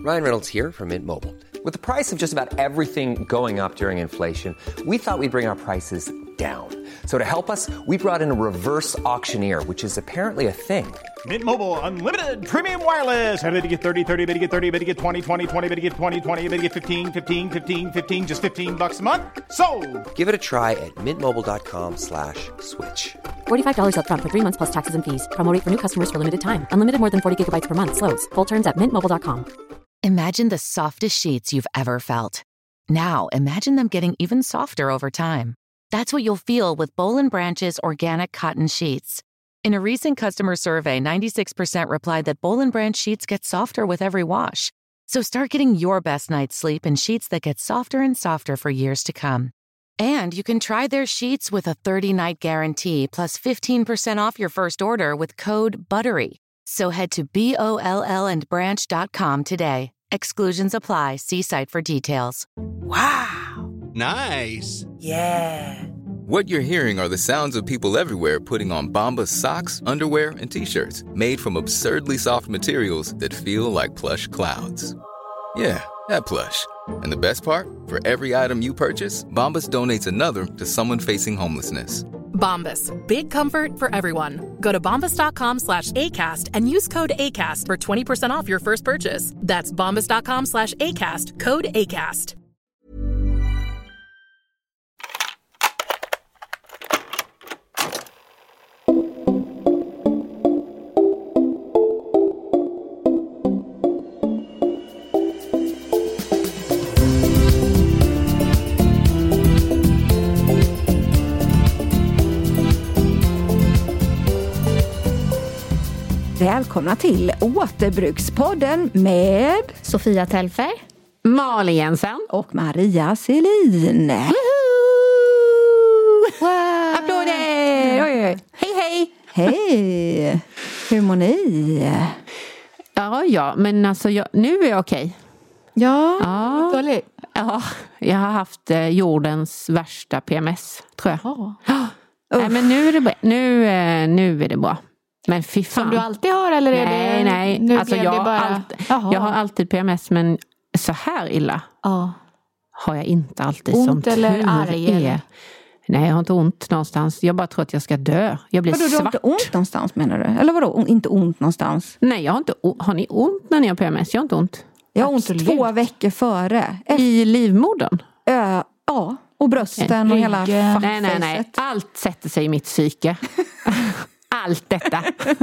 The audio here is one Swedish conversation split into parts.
Ryan Reynolds here from Mint Mobile. With the price of just about everything going up during inflation, we thought we'd bring our prices down. So to help us, we brought in a reverse auctioneer, which is apparently a thing. Mint Mobile Unlimited Premium Wireless. How to get 30, 30, bit to get 30, bit to get 20, 20, 20, bit to get 20, 20, bit to get 15, 15, 15, 15, just $15 a month? Sold! Give it a try at mintmobile.com/switch. $45 up front for 3 months plus taxes and fees. Promo rate for new customers for limited time. Unlimited more than 40 gigabytes per month. Slows full terms at mintmobile.com. Imagine the softest sheets you've ever felt. Now imagine them getting even softer over time. That's what you'll feel with Boll & Branch's organic cotton sheets. In a recent customer survey, 96% replied that Boll & Branch sheets get softer with every wash. So start getting your best night's sleep in sheets that get softer and softer for years to come. And you can try their sheets with a 30-night guarantee plus 15% off your first order with code BUTTERY. So head to BOLLandbranch.com today. Exclusions apply. See site for details. Wow. Nice. Yeah. What you're hearing are the sounds of people everywhere putting on Bombas socks, underwear, and T-shirts made from absurdly soft materials that feel like plush clouds. Yeah, that plush. And the best part? For every item you purchase, Bombas donates another to someone facing homelessness. Bombas. Big comfort for everyone. Go to bombas.com/ACAST and use code ACAST for 20% off your first purchase. That's bombas.com/ACAST. Code ACAST. Välkomna till Återbrukspodden med Sofia Telfer, Malin Jensen och Maria Selin. wow. Applåder! Oj, oj. Hej, hej! Hej! Hur mår ni? Ja, men alltså nu är jag okej. Ja, Dåligt. Ja, jag har haft jordens värsta PMS, tror jag. Nej, men nu är det bra. Nu är det bra. Men fy fan. Som du alltid har, eller är det? Nej. Nu alltså blev det bara... jag har alltid PMS, men så här illa har jag inte alltid. Ont eller arg? Eller? Nej, jag har inte ont någonstans. Jag bara tror att jag ska dö. Jag blir svart. Du har inte ont någonstans, menar du? Eller vadå, inte ont någonstans? Nej, jag har inte har ni ont när ni har PMS? Jag har inte ont. Jag har ont 2 veckor före. I livmodern? Ja, och brösten och hela fuckfacet. Nej. Allt sätter sig i mitt psyke. Allt detta.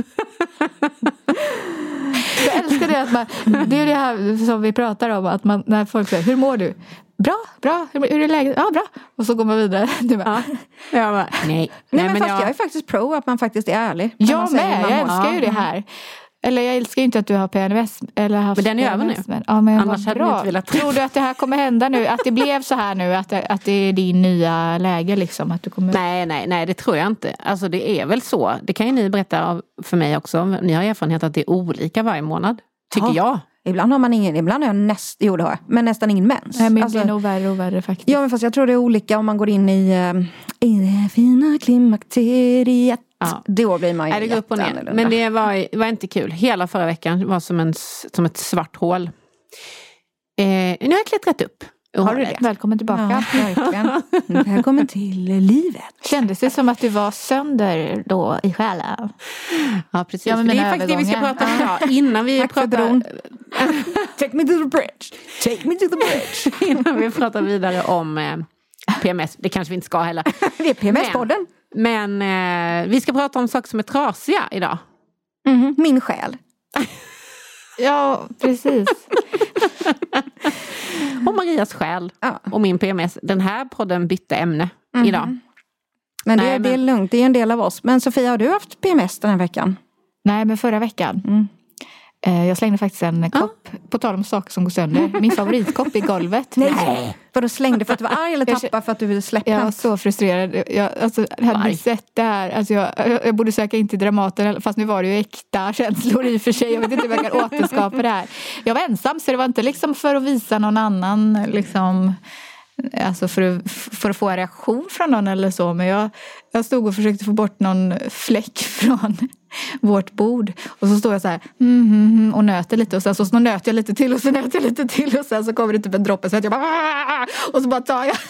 Jag älskar det att det är det här som vi pratar om, att man, när folk säger, hur mår du? Bra. Hur är läget? Ja, bra. Och så går man vidare. Du bara, jag bara, nej, men fast jag är faktiskt pro att man faktiskt är ärlig. Jag med, jag älskar ju det här. Eller jag älskar ju inte att du har PMS. Eller haft men den är över nu. Men annars hade jag inte velat. Tror du att det här kommer hända nu? Att det blev så här nu? Att det är din nya läge liksom? Att du kommer... Nej, det tror jag inte. Alltså det är väl så. Det kan ju ni berätta för mig också. Ni har erfarenhet att det är olika varje månad. Tycker jag. Ibland har man ingen, ibland har jag men nästan ingen mens. Nej, men det är nog värre och värre faktiskt. Ja, men fast jag tror det är olika om man går in i det fina klimakteriet. Ja. Då blir man ju det går upp och ner. Men det var inte kul. Hela förra veckan var som ett svart hål. Nu har jag klättrat upp. Har du det? Välkommen tillbaka. Ja, verkligen. Välkommen till livet. Kändes det som att du var sönder då i själen? Ja, precis. Ja, men det är faktiskt det vi ska prata om idag. Innan vi pratar... Take me to the bridge. Take me to the bridge. Innan vi pratar vidare om PMS. Det kanske vi inte ska heller. Det är PMS-podden. Men vi ska prata om saker som är trasiga idag. Min själ. Ja, precis. Och Marias själ. Och min PMS. Den här podden bytte ämne idag. Men det är lugnt, det är en del av oss. Men Sofia, har du haft PMS den här veckan? Nej, men förra veckan. Jag slängde faktiskt en kopp, på tal om saker som går sönder. Min favoritkopp i golvet. Nej. För du slängde för att du var arg eller tappade för att du ville släppa? Jag var så frustrerad. Jag hade sett det här. Alltså jag borde söka in till Dramaten. Fast nu var det ju äkta känslor i och för sig. Jag vet inte hur jag kan återskapa det här. Jag var ensam, så det var inte liksom för att visa någon annan. Liksom, alltså för att få en reaktion från någon eller så. Men jag stod och försökte få bort någon fläck från vårt bord. Och så står jag så här och nöter lite. Och sen så nöter jag lite till och så nöter jag lite till. Och sen så kommer det typ en droppe så att jag bara... Och så bara tar jag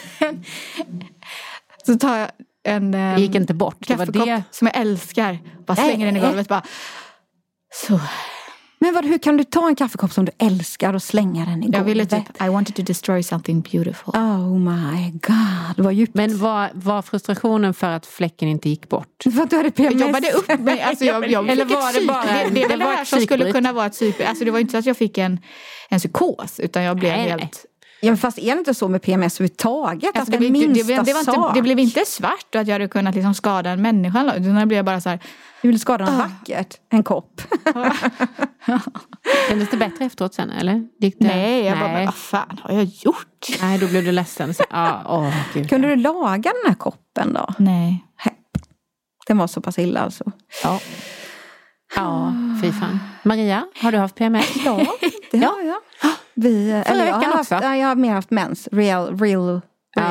en det gick inte bort. Det var det som jag älskar. Bara slänger den i golvet. Bara, så... Men hur kan du ta en kaffekopp som du älskar och slänga den i golvet? Jag ville typ, I wanted to destroy something beautiful. Oh my god, det var djupt. Men var frustrationen för att fläcken inte gick bort? För att du hade PMS? Jag jobbade upp mig. Alltså eller var det bara... Det är det här som skulle kunna vara ett psyk. Alltså det var inte så att jag fick en psykos, utan jag blev helt... Ja, fast är det inte så med PMS överhuvudtaget? Alltså, det blev inte svart och att jag hade kunnat liksom skada en människa. Utan det blev bara så här... Du ville skada något vackert. En kopp. Kändes det bättre efteråt sen, eller? Nej, jag bara, vad fan har jag gjort? Nej, då blev du ledsen. Gud. Kunde du laga den här koppen då? Nej. Den var så pass illa alltså. Ja, fy fan. Maria, har du haft PMS? Ja, det har jag. Förra veckan också? Jag har mer haft mens. Real flow.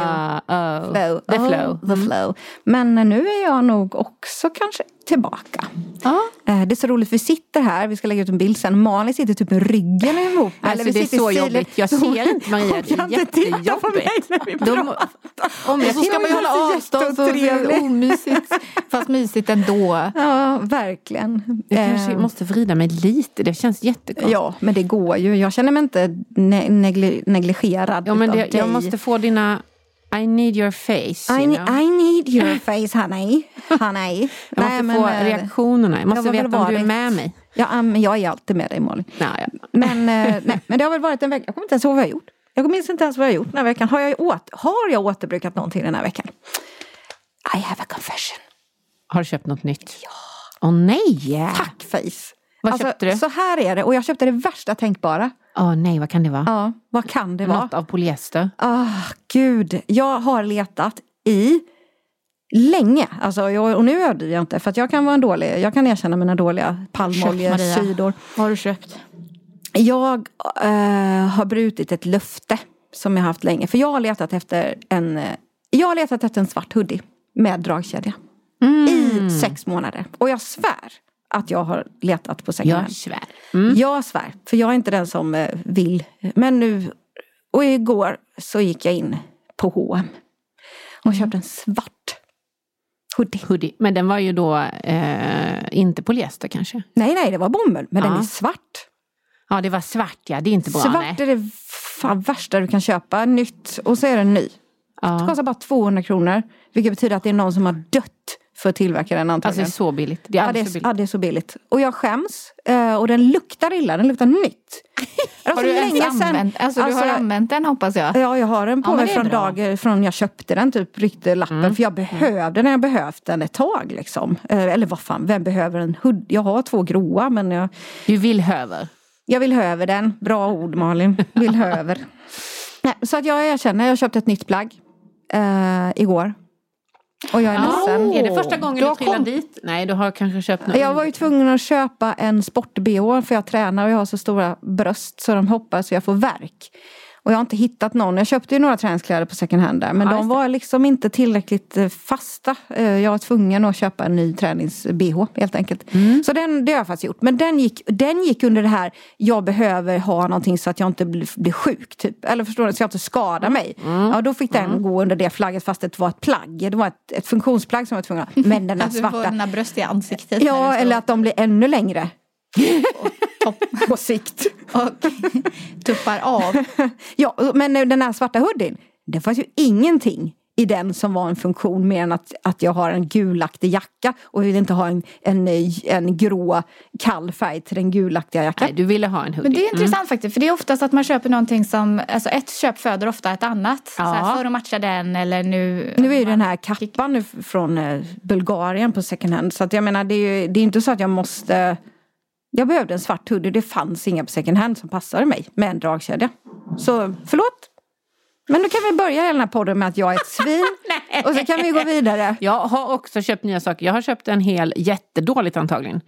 The flow. Men nu är jag nog också kanske tillbaka. Det är så roligt, vi sitter här, vi ska lägga ut en bild sen. Malin sitter typ med ryggen emot. Alltså det är så jobbigt, jag ser inte Maria, det är jättejobbigt. Och så ska man ju hålla avstånd så det är omysigt. Fast mysigt ändå. Ja, verkligen. Jag kanske måste vrida mig lite, det känns jättekonstigt. Ja, men det går ju. Jag känner mig inte negligerad. Ja, men jag måste få dina... I need your face. I need your face, honey. Jag måste få reaktionerna. Jag måste veta om du är med mig. Ja, men jag är alltid med dig, Malin. Men det har väl varit en vecka. Jag kommer inte ens ihåg vad jag har gjort. Jag minns inte ens vad jag har gjort den här veckan. Har jag återbrukat någonting den här veckan? I have a confession. Har du köpt något nytt? Ja. Nej! Tack, face. Vad köpte du? Så här är det. Och jag köpte det värsta tänkbara. Nej, vad kan det vara? Ja, vad kan det vara? Något av polyester. Gud. Jag har letat i länge. Alltså, och nu överdriver jag inte. För att jag kan vara jag kan erkänna mina dåliga palmoljesidor. Vad har du köpt? Jag har brutit ett löfte som jag har haft länge. För jag har letat efter en svart hoodie med dragkedja. I 6 månader. Och jag svär att jag har letat på second hand. Jag svär. För jag är inte den som vill. Men nu, och igår så gick jag in på H&M och köpte en svart hoodie. Men den var ju då inte polyester kanske? Nej, det var bomull. Men den är svart. Ja, det var svart, ja. Det är inte bra. Svart är det värsta du kan köpa. Nytt. Och så är den ny. Det kostar bara 200 kronor. Vilket betyder att det är någon som har dött för att tillverka den antagligen. Alltså det är så billigt. Det är det är så billigt. Och jag skäms. Och den luktar illa. Den luktar nytt. Har du ens använt? Alltså du har använt den, hoppas jag. Ja, jag har den på mig från jag köpte den. Typ ryckte lappen. För jag behövde den. Jag behövt den ett tag liksom. Eller vad fan, vem behöver en hood? Jag har 2 gråa, men Du vill höver? Jag vill höver den. Bra ord, Malin. Vill höver. Nej, så att jag erkänner, jag köpte ett nytt plagg igår. Och jag är ledsen. Är det första gången du trillar dit? Nej, du har kanske köpt något. Jag var ju tvungen att köpa en sport-BH för jag tränar och jag har så stora bröst så de hoppar så jag får värk. Och jag har inte hittat någon. Jag köpte ju några träningskläder på second hand där. Men de var liksom inte tillräckligt fasta. Jag var tvungen att köpa en ny tränings-BH helt enkelt. Så det har jag faktiskt gjort. Men den gick under det här. Jag behöver ha någonting så att jag inte blir sjuk. Typ. Eller förstår du? Så jag inte skadar mig. Ja, då fick den gå under det flagget fast det var ett plagg. Det var ett funktionsplagg som jag var tvungen att ha. Men den där svarta. Du får dina bröst i ansiktet. Ja, eller att de blir ännu längre. På sikt. Och tuppar av. Ja, men den här svarta hoodien, det fanns ju ingenting i den som var en funktion mer än att jag har en gulaktig jacka och vill inte ha en grå kall färg till den gulaktiga jackan. Nej, du ville ha en hoodie. Men det är intressant faktiskt, för det är oftast att man köper någonting som, alltså ett köp föder ofta ett annat. Så här, för att matcha den eller nu. Nu är ju den här kappan från Bulgarien på second hand, så att jag menar det är inte så att jag behövde en svart hoodie. Det fanns inga på second hand som passade mig med en dragkedja. Så förlåt. Men nu kan vi börja hela den här podden med att jag är ett svin. Och så kan vi gå vidare. Jag har också köpt nya saker. Jag har köpt en hel, jättedåligt antagligen,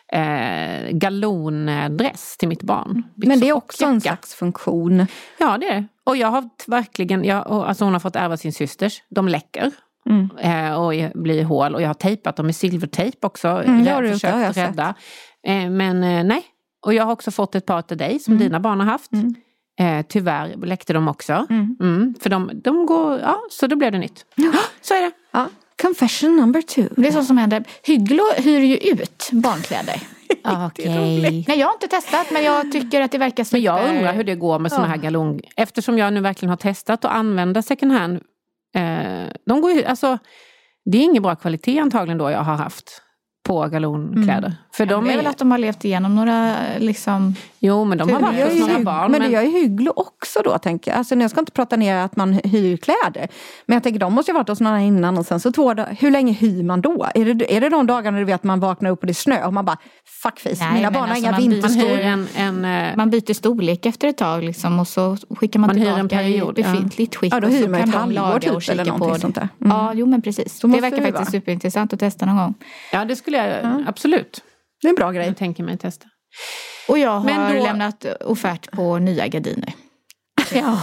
galondress till mitt barn. Men det är också en slags funktion. Ja, det är det. Och jag har verkligen, alltså hon har fått ärva sin systers. De läcker. och blir hål. Och jag har tejpat dem med silvertejp också. Jag har försökt rädda. Men nej. Och jag har också fått ett par till dig som dina barn har haft. Tyvärr läckte de också. För de går, så då blev det nytt. Så är det. Ja. Confession number 2. Det är sånt som händer. Hygglo hyr ju ut barnkläder. Okej. Nej, jag har inte testat, men jag tycker att det verkar Men jag undrar hur det går med såna här galong. Eftersom jag nu verkligen har testat att använda second hand. De går ju, alltså, det är ingen bra kvalitet antagligen då jag har haft på galonkläder. För det är väl att de har levt igenom några liksom... Jo, men de har varit hos några barn. Men det gör ju Hygglo också då, tänker jag. Alltså, jag ska inte prata ner att man hyr kläder. Men jag tänker, de måste ju ha varit hos några innan och sen så 2 dagar. Hur länge hyr man då? Är det de dagarna du vet att man vaknar upp och det är snö och man bara, fuckface, mina barn har inga vinterskor. Man byter storlek efter ett tag liksom, och så skickar man tillbaka en period, i befintligt skick. Ja, då hyr man ett halvår typ eller någonting sånt där. Ja, jo men precis. Det verkar faktiskt superintressant att testa någon gång. Ja, det skulle jag, absolut. Det är en bra grej. Jag tänker mig testa. Och jag har lämnat offert på nya gardiner. Ja.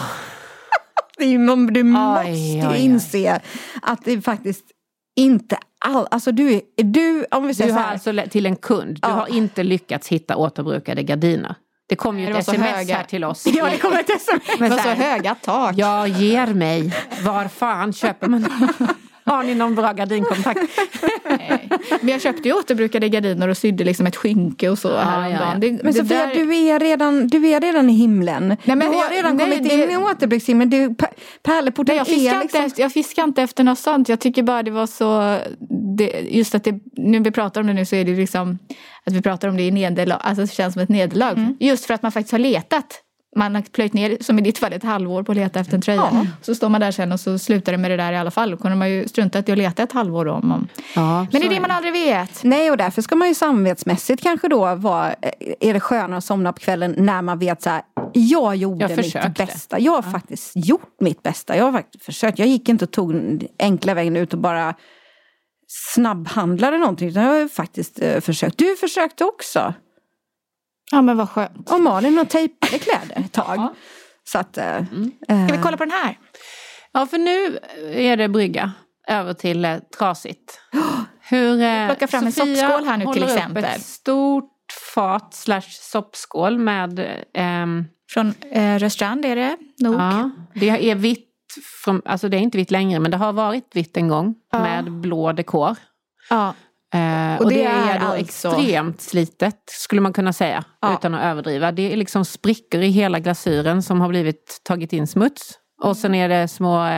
Du måste inse att det faktiskt inte alltså du om vi säger du har så här, alltså till en kund. Du har inte lyckats hitta återbrukade gardiner. Det kom ju ett sms här till oss. Ja, det kommer ett sms. Men så höga tak. Jag ger mig. Var fan köper man? Har ni någon bra gardinkontakt? Nej. Men jag köpte ju återbrukade gardiner och sydde liksom ett skynke och så häromdagen. Men Sofia, du är redan i himlen. Nej, men du har redan kommit in i återbrukshimlen. Pärleporten jag fiskar inte efter något sånt. Jag tycker bara det var så... just att nu vi pratar om det nu så är det liksom... Att vi pratar om det i nederlag. Alltså det känns som ett nederlag. Just för att man faktiskt har letat. Man har plöjt ner, som i ditt fall, ett halvår på att leta efter en tröja. Ja. Så står man där sen och så slutar det med det där i alla fall. Då kunde man ju struntat i att leta ett halvår då. Men det är det man aldrig vet. Nej, och därför ska man ju samvetsmässigt kanske då är det skönare att somna på kvällen när man vet så här, jag gjorde mitt bästa. Jag har faktiskt gjort mitt bästa. Jag har faktiskt försökt. Jag gick inte och tog den enkla vägen ut och bara snabbhandlade någonting. Jag har faktiskt försökt. Du försökte också. Ja, men vad skönt. Och Malin har tejpade kläder ett tag. Ja. Så att, Ska vi kolla på den här? Ja, för nu är det brygga över till trasigt. Plocka fram en soppskål här nu till exempel. Upp ett stort fat / soppskål med... Från Rörstrand är det nog. Ja, det är vitt. Alltså det är inte vitt längre, men det har varit vitt en gång. Med blå dekor. Ja. Och det är då alltså extremt slitet, skulle man kunna säga, utan att överdriva. Det är liksom sprickor i hela glasyren som har tagit in smuts. Och sen är det små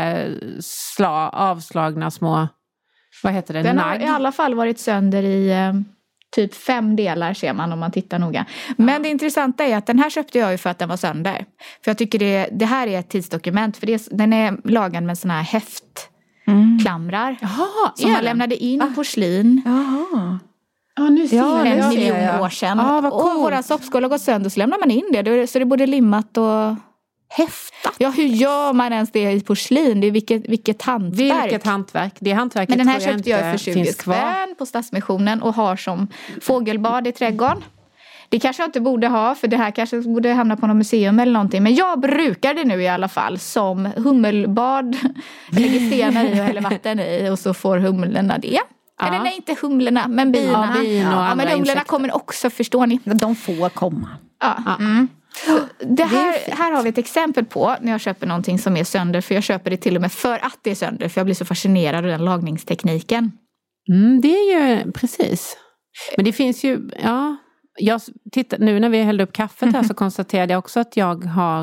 avslagna små, vad heter det? Den har i alla fall varit sönder i typ 5 delar, ser man om man tittar noga. Men det intressanta är att den här köpte jag ju för att den var sönder. För jag tycker det här är ett tidsdokument, för den är lagad med såna här klamrar. Jaha, som man lämnade in porslin. Jaha. Ja, nu ser jag. 1 miljon år sedan. Och våra soppskål har gått sönder, så lämnar man in det. Så det är både limmat och häftat. Ja, hur gör man ens det i porslin? Det är vilket hantverk. Vilket hantverk. Det hantverket. Men den här köpte jag för 20 spänn på Stadsmissionen och har som fågelbad i trädgården. Det kanske jag inte borde ha, för det här kanske borde hamna på något museum eller någonting. Men jag brukar det nu i alla fall som hummelbad. Jag lägger stenar i och häller vatten i och så får humlorna det. Ja. Eller nej, inte humlorna, men bina. Ja, men humlorna kommer också, förstår ni? De får komma. Ja. Det här har vi ett exempel på när jag köper någonting som är sönder. För jag köper det till och med för att det är sönder. För jag blir så fascinerad av den lagningstekniken. Det är ju precis. Men det finns ju, jag tittar, nu när vi hällde upp kaffet här så konstaterade jag också att jag har...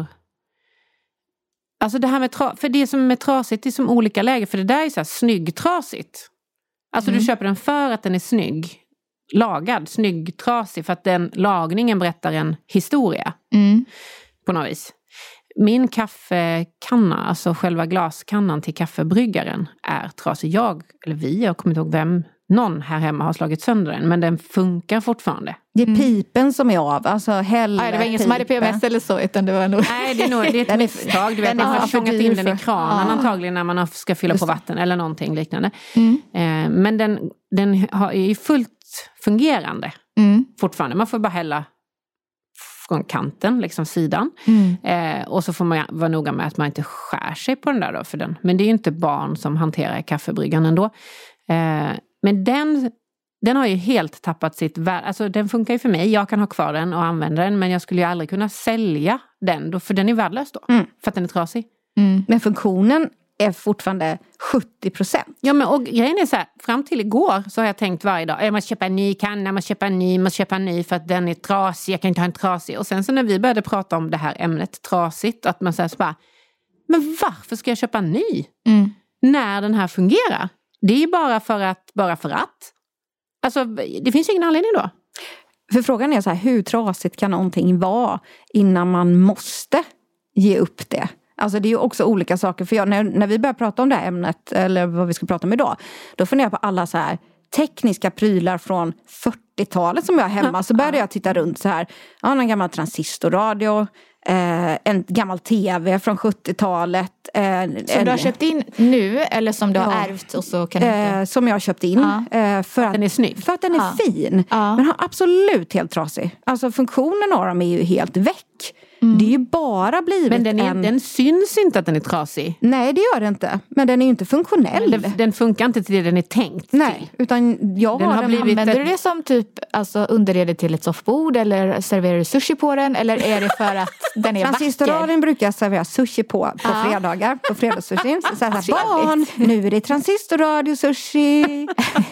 Alltså det här med för det som är trasigt är som olika läger. För det där är så här snyggtrasigt. Alltså du köper den för att den är snygg. Lagad, snygg, trasig. För att den lagningen berättar en historia. På något vis. Min kaffekanna, alltså själva glaskannan till kaffebryggaren är trasig. Jag kommer inte ihåg vem... Någon här hemma har slagit sönder den, men den funkar fortfarande. Det är pipen som är av, alltså nej, det var ingen som hade PMS eller så, utan det var nog... Nej, det är ett misstag. Du vet, man har tjongat in den i kranen antagligen när man ska fylla på vatten eller någonting liknande. Men den är ju fullt fungerande fortfarande. Man får bara hälla från kanten, liksom sidan. Och så får man vara noga med att man inte skär sig på den där då för den. Men det är ju inte barn som hanterar kaffebryggan ändå. Men den har ju helt tappat sitt värde. Alltså den funkar ju för mig. Jag kan ha kvar den och använda den. Men jag skulle ju aldrig kunna sälja den då, för den är värdelös då. För att den är trasig. Men funktionen är fortfarande 70%. Ja, men och grejen är så här, fram till igår så har jag tänkt varje dag, jag måste köpa en ny kanna, jag måste köpa en ny för att den är trasig, jag kan inte ha en trasig. Och sen så när vi började prata om det här ämnet trasigt, att man säger så bara, men varför ska jag köpa en ny? När den här fungerar? Det är ju bara för att. Alltså, det finns ingen anledning då. För frågan är så här, hur trasigt kan någonting vara innan man måste ge upp det? Alltså det är ju också olika saker. För när vi börjar prata om det här ämnet, eller vad vi ska prata om idag, då funderar jag på alla så här tekniska prylar från 40-talet som jag har hemma. Så började jag titta runt så här, en gammal transistorradio, en gammal tv från 70-talet. Som du har köpt in nu, eller som du har ärvt och så kan du som jag har köpt in. För att den är snygg. För att den är fin. Men har absolut helt trasig. Alltså funktionen av dem är ju helt väck. Det är ju bara blivit men den syns inte att den är trasig. Nej, det gör det inte. Men den är ju inte funktionell. Den funkar inte till det den är tänkt till. Nej, utan jag har använder du det som typ underrede till ett soffbord, eller serverar du sushi på den, eller är det för att den är vacker? Transistorradion brukar jag servera sushi på fredagar, på fredagssushi. Så här, barn, nu är det transistorradio sushi.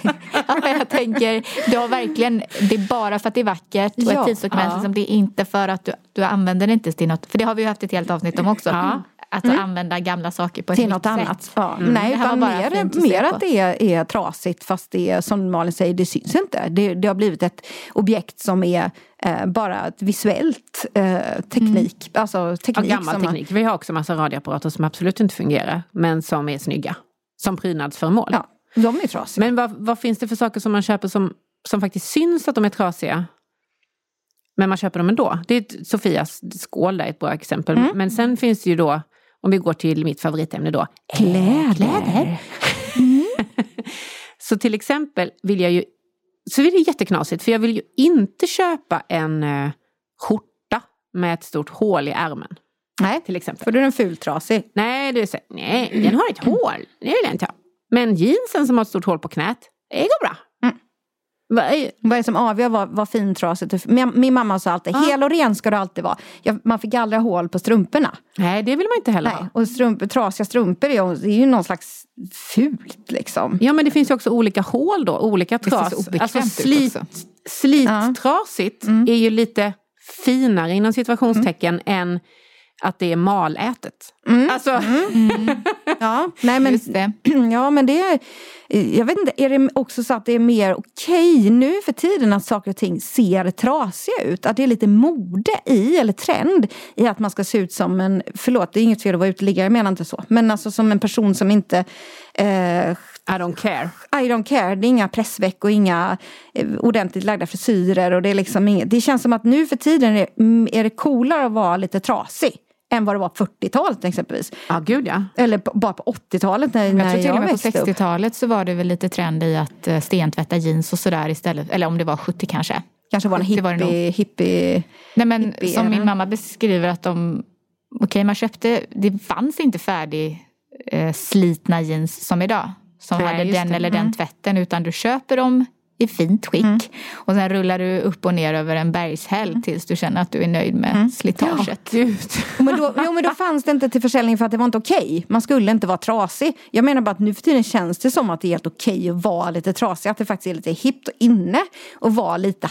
Jag tänker, du har verkligen, det är bara för att det är vackert och ett tidsdokument, liksom, det är inte för att du använder det inte till något, för det har vi ju haft ett helt avsnitt om också. Att använda gamla saker på ett till nytt något annat sätt. Nej, utan mer att det är trasigt, fast det är, som Malin säger, det syns inte. Det har blivit ett objekt som är bara ett visuellt teknik. Alltså teknik. Ja, gammal teknik. Vi har också massa radioapparater som absolut inte fungerar, men som är snygga. Som prydnadsföremål. Ja, de är trasiga. Men vad finns det för saker som man köper som faktiskt syns att de är trasiga? Men man köper dem ändå. Det är Sofias skål där, ett bra exempel. Men sen finns det ju då, om vi går till mitt favoritämne då, kläder. Så till exempel så är det jätteknasigt, för jag vill ju inte köpa en skjorta med ett stort hål i ärmen. Nej, till exempel. För då är den fultrasig. Nej, den har ett hål. Det vill jag inte ha. Men jeansen som har ett stort hål på knät, det går bra. Vad är det som avgör vad fintrasigt är? Min mamma sa alltid, hel och ren ska det alltid vara. Man fick aldrig ha hål på strumporna. Nej, det vill man inte heller ha. Och trasiga strumpor är ju någon slags fult liksom. Ja, men det finns ju också olika hål då. Olika tras. Alltså slittrasigt är ju lite finare inom situationstecken än att det är malätet. Alltså. Ja, nej men det. Ja, men det är, jag vet inte, är det också så att det är mer okej nu för tiden att saker och ting ser trasiga ut? Att det är lite mode eller trend i att man ska se ut som en, förlåt, det är inget fel att vara uteliggare, jag menar inte så. Men alltså som en person som inte I don't care. Det är inga pressveck och inga ordentligt lagda frisyrer, och det är liksom inget. Det känns som att nu för tiden är det coolare att vara lite trasig än vad det var på 40-talet exempelvis. Ja, gud ja. Eller bara på 80-talet när jag tror till och med på växte upp. 60-talet så var det väl lite trend i att stentvätta jeans och sådär istället. Eller om det var 70 kanske. Kanske var en hippie. Nej, men som min mamma beskriver att man köpte, det fanns inte färdig slitna jeans som idag. Som hade den eller den tvätten, utan du köper dem i fint skick. Och sen rullar du upp och ner över en bergshäll tills du känner att du är nöjd med slitaget. Men då fanns det inte till försäljning för att det var inte okej. Man skulle inte vara trasig. Jag menar bara att nu för tiden känns det som att det är helt okej att vara lite trasig. Att det faktiskt är lite hippt och inne och vara lite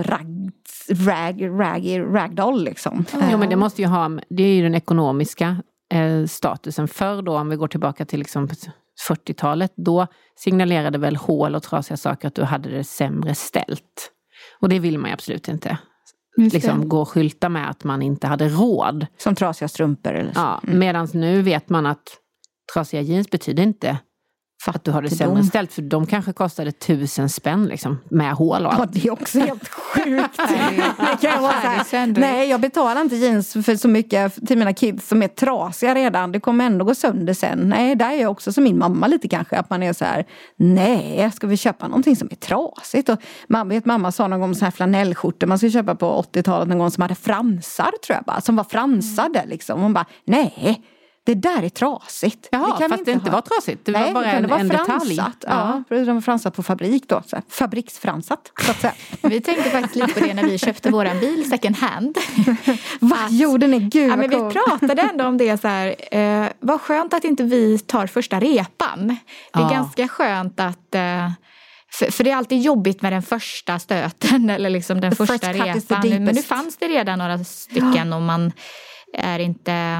ragdoll liksom. Jo, men det måste ju ha, det är ju den ekonomiska statusen. Förr då, om vi går tillbaka till liksom 40-talet, då signalerade väl hål och trasiga saker att du hade det sämre ställt. Och det vill man ju absolut inte. Liksom gå och skylta med att man inte hade råd. Som trasiga strumpor eller så. Ja, medans nu vet man att trasiga jeans betyder inte att du har det sämre ställt, för de kanske kostade 1000 spänn liksom, med hål och allt. Ja, det är också helt sjukt. Det kan vara så här, nej, jag betalar inte jeans för så mycket till mina kids som är trasiga redan. Det kommer ändå gå sönder sen. Nej, där är jag också som min mamma lite kanske, att man är så här, nej, ska vi köpa någonting som är trasigt? Och mamma sa någon gång så här flanellskjortor man skulle köpa på 80-talet någon gång som hade fransar, tror jag bara, som var fransade liksom. Hon bara, nej, det där är trasigt. Jaha, det fast det inte var trasigt. Det var bara en detalj. Ja, för de var fransat på fabrik då. Så fabriksfransat, så att säga. Vi tänkte faktiskt lite på det när vi köpte våran bil second hand. Vad gjorde ni? Gud, ja, men vi pratade ändå om det så här. Vad skönt att inte vi tar första repan. Det är ganska skönt att... För det är alltid jobbigt med den första stöten. Eller liksom den första repan. Men nu fanns det redan några stycken och man är inte...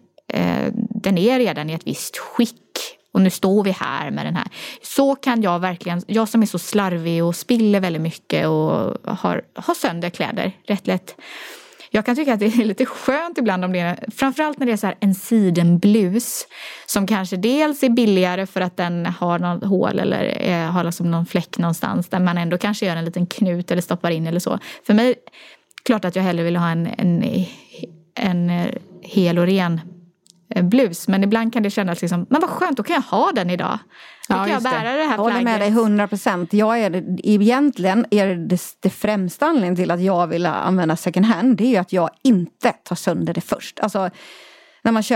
den är redan i ett visst skick och nu står vi här med den här. Så kan jag verkligen, jag som är så slarvig och spiller väldigt mycket och har sönder kläder rätt lätt. Jag kan tycka att det är lite skönt ibland om det är, framförallt när det är så här en sidenblus som kanske dels är billigare för att den har något hål eller har liksom någon fläck någonstans där man ändå kanske gör en liten knut eller stoppar in eller så. För mig, klart att jag hellre vill ha en hel och ren blus, men ibland kan det kännas liksom, men vad skönt, då kan jag ha den idag. Då kan jag bära det här plagget. Jag håller med dig 100%. Egentligen är det främsta anledningen till att jag vill använda second hand, det är ju att jag inte tar sönder det först. Alltså när man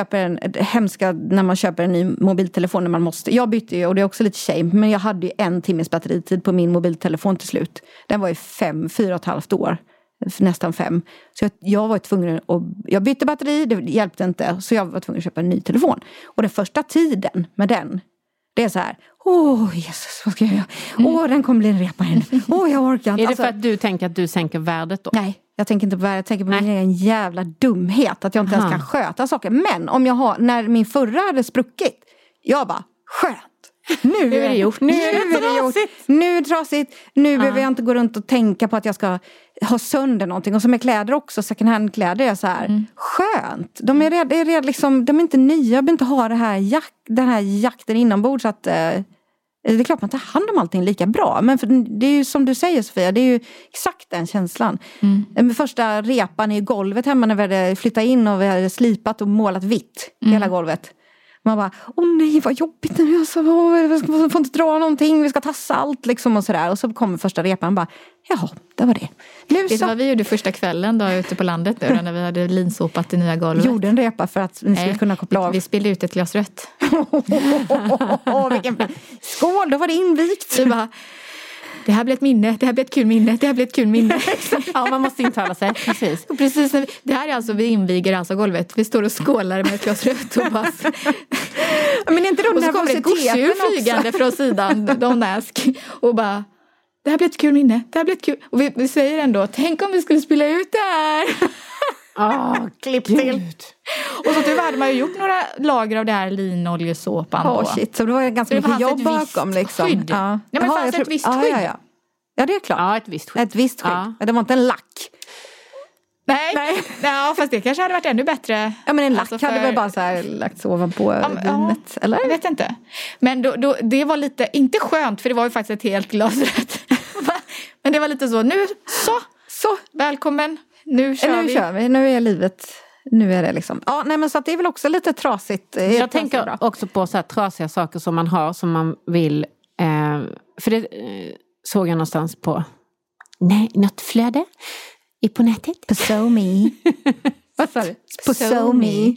köper en ny mobiltelefon när man måste. Jag bytte ju, och det är också lite shame, men jag hade ju 1 timmes batteritid på min mobiltelefon till slut. Den var ju 4,5 år. Nästan 5. Så jag var tvungen att... Jag bytte batteri, det hjälpte inte. Så jag var tvungen att köpa en ny telefon. Och den första tiden med den, det är så här... Jesus, vad ska jag göra? Den kommer bli en repa här nu. Jag orkar inte. Är det för att du tänker att du sänker värdet då? Nej, jag tänker inte på värdet. Jag tänker på min egen jävla dumhet. Att jag inte ens kan sköta saker. Men om jag när min förra hade spruckit, jag bara, skönt. Nu är det gjort. Nu är det trasigt. Nu behöver jag inte gå runt och tänka på att jag ska ha sönder någonting. Och som med kläder också, second hand kläder är så här skönt. De är liksom, de är inte nya. Jag behöver inte ha den här jakten inombords. Så att det är klart man tar hand om allting lika bra. Men för det är ju som du säger, Sofia, det är ju exakt den känslan. Första repan i golvet hemma när vi hade flyttat in och vi hade slipat och målat vitt hela golvet. Man bara, nej vad jobbigt nu, vi får inte dra någonting, vi ska tassa allt liksom och sådär. Och så kommer första repan och bara, jaha, det var det. Det var vi gjorde första kvällen då ute på landet nu när vi hade linsopat i nya golvet. Gjorde en repa för att ni skulle kunna koppla av. Vi spillde ut ett glas rött. Skål, då var det invigt. Vi bara, det här blir ett minne, det här blir ett kul minne, det här blir ett kul minne. Ja, man måste intala sig, precis. Precis, det här är alltså, vi inviger alltså golvet. Vi står och skålar med ett glas rött och bara... Men inte då, och så kommer det gosedjur flygande från sidan, Donäsk, och bara, det här blir ett kul minne, det här blir ett kul... Och vi säger ändå, tänk om vi skulle spilla ut det här. Klipp till. Och så tyvärr hade man ju gjort några lager av det här linoljesåpan då. Shit, så det var ganska mycket jobb bakom liksom. Skydd. Ja. Nej, men det fanns ett visst skydd. Ja, det är klart. Ja, ett visst skydd. Ett visst skydd. Ja. Det var inte en lack. Nej. Ja, fast det kanske hade varit ännu bättre. Ja, men en lack hade väl bara så här lagt ovanpå vinet, eller? Jag vet inte. Men då, det var lite, inte skönt, för det var ju faktiskt ett helt glas rött. Men det var lite så, nu, så, välkommen. Nu kör vi. Nu är livet, nu är det liksom. Ja, nej men så att det är väl också lite trasigt. Jag tänker också på så här trasiga saker som man har, som man vill, för det såg jag någonstans på något flöde på nätet. På SoMe. Vad sa du? På SoMe.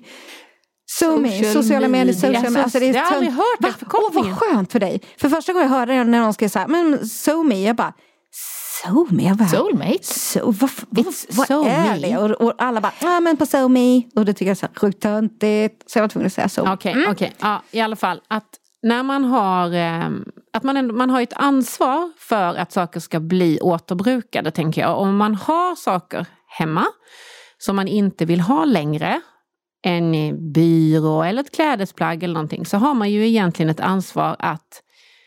Sociala medier, social media. Alltså, jag har aldrig hört den förkortningen. Vad skönt för dig. För första gången jag hörde det när någon skrev så här, men SoMe, jag bara, SoMe? Jag bara, Soulmates? Vad är det? Och alla bara, men på SoMe. Och det tycker jag är så här sjukt töntigt. Så jag var tvungen att säga så. Okej. Ja, i alla fall. Att när man har... Att man har ett ansvar för att saker ska bli återbrukade, tänker jag. Om man har saker hemma som man inte vill ha längre, en byrå eller ett klädesplagg eller någonting, så har man ju egentligen ett ansvar att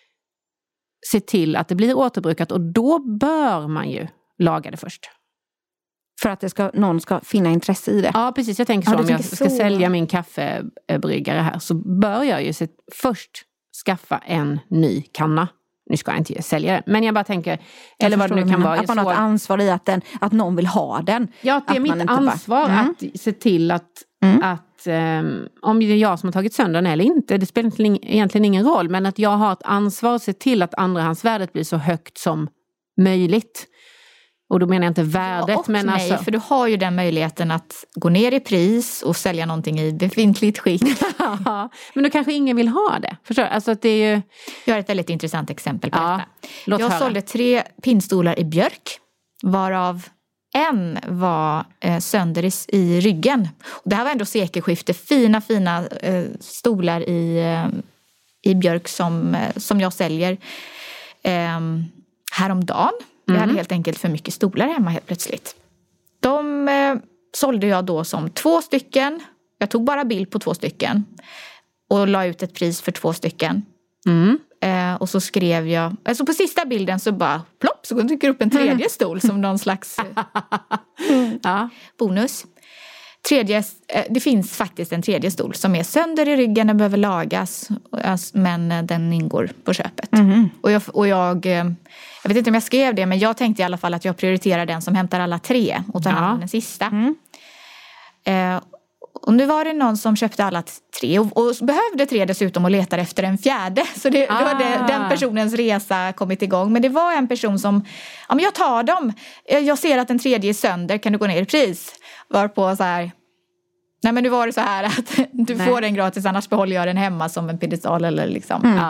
se till att det blir återbrukat, och då bör man ju laga det först. För att någon ska finna intresse i det. Ja, precis. Jag tänker så. Om jag ska sälja min kaffebryggare här, så bör jag ju först skaffa en ny kanna. Nu ska jag inte sälja den, men jag bara tänker, eller vad det nu kan vara. Att man har ett ansvar i att någon vill ha den. Ja, det är mitt ansvar att se till att om det är jag som har tagit sönder den eller inte, det spelar egentligen ingen roll, men att jag har ett ansvar att se till att andrahandsvärdet blir så högt som möjligt. Och då menar jag inte värdet. Och men nej, för du har ju den möjligheten att gå ner i pris och sälja någonting i befintligt skick. Men då kanske ingen vill ha det. Förstår du? Alltså att det är ju... Jag har ett väldigt intressant exempel på detta. Jag sålde 3 pinnstolar i björk, varav en var sönder i ryggen. Och det här var ändå sekelskifte. Fina stolar i björk som jag säljer häromdagen. Jag hade helt enkelt för mycket stolar hemma helt plötsligt. De sålde jag då som 2 stycken. Jag tog bara bild på 2 stycken. Och la ut ett pris för 2 stycken. Och så skrev jag... Alltså på sista bilden så bara plopp, så dyker upp en 3:e stol som någon slags bonus. Det finns faktiskt en 3:e stol som är sönder i ryggen och behöver lagas. Men den ingår på köpet. Och jag vet inte om jag skrev det, men jag tänkte i alla fall att jag prioriterar den som hämtar alla 3 och tar hand om den sista. Och nu var det någon som köpte alla 3 och behövde 3 dessutom och letar efter en 4:e. Så då hade den personens resa kommit igång. Men det var en person som, men jag tar dem. Jag ser att den 3:e är sönder, kan du gå ner i pris? Varpå så här, nej men nu var det så här att du får den gratis, annars behåller jag den hemma som en pedestal eller liksom.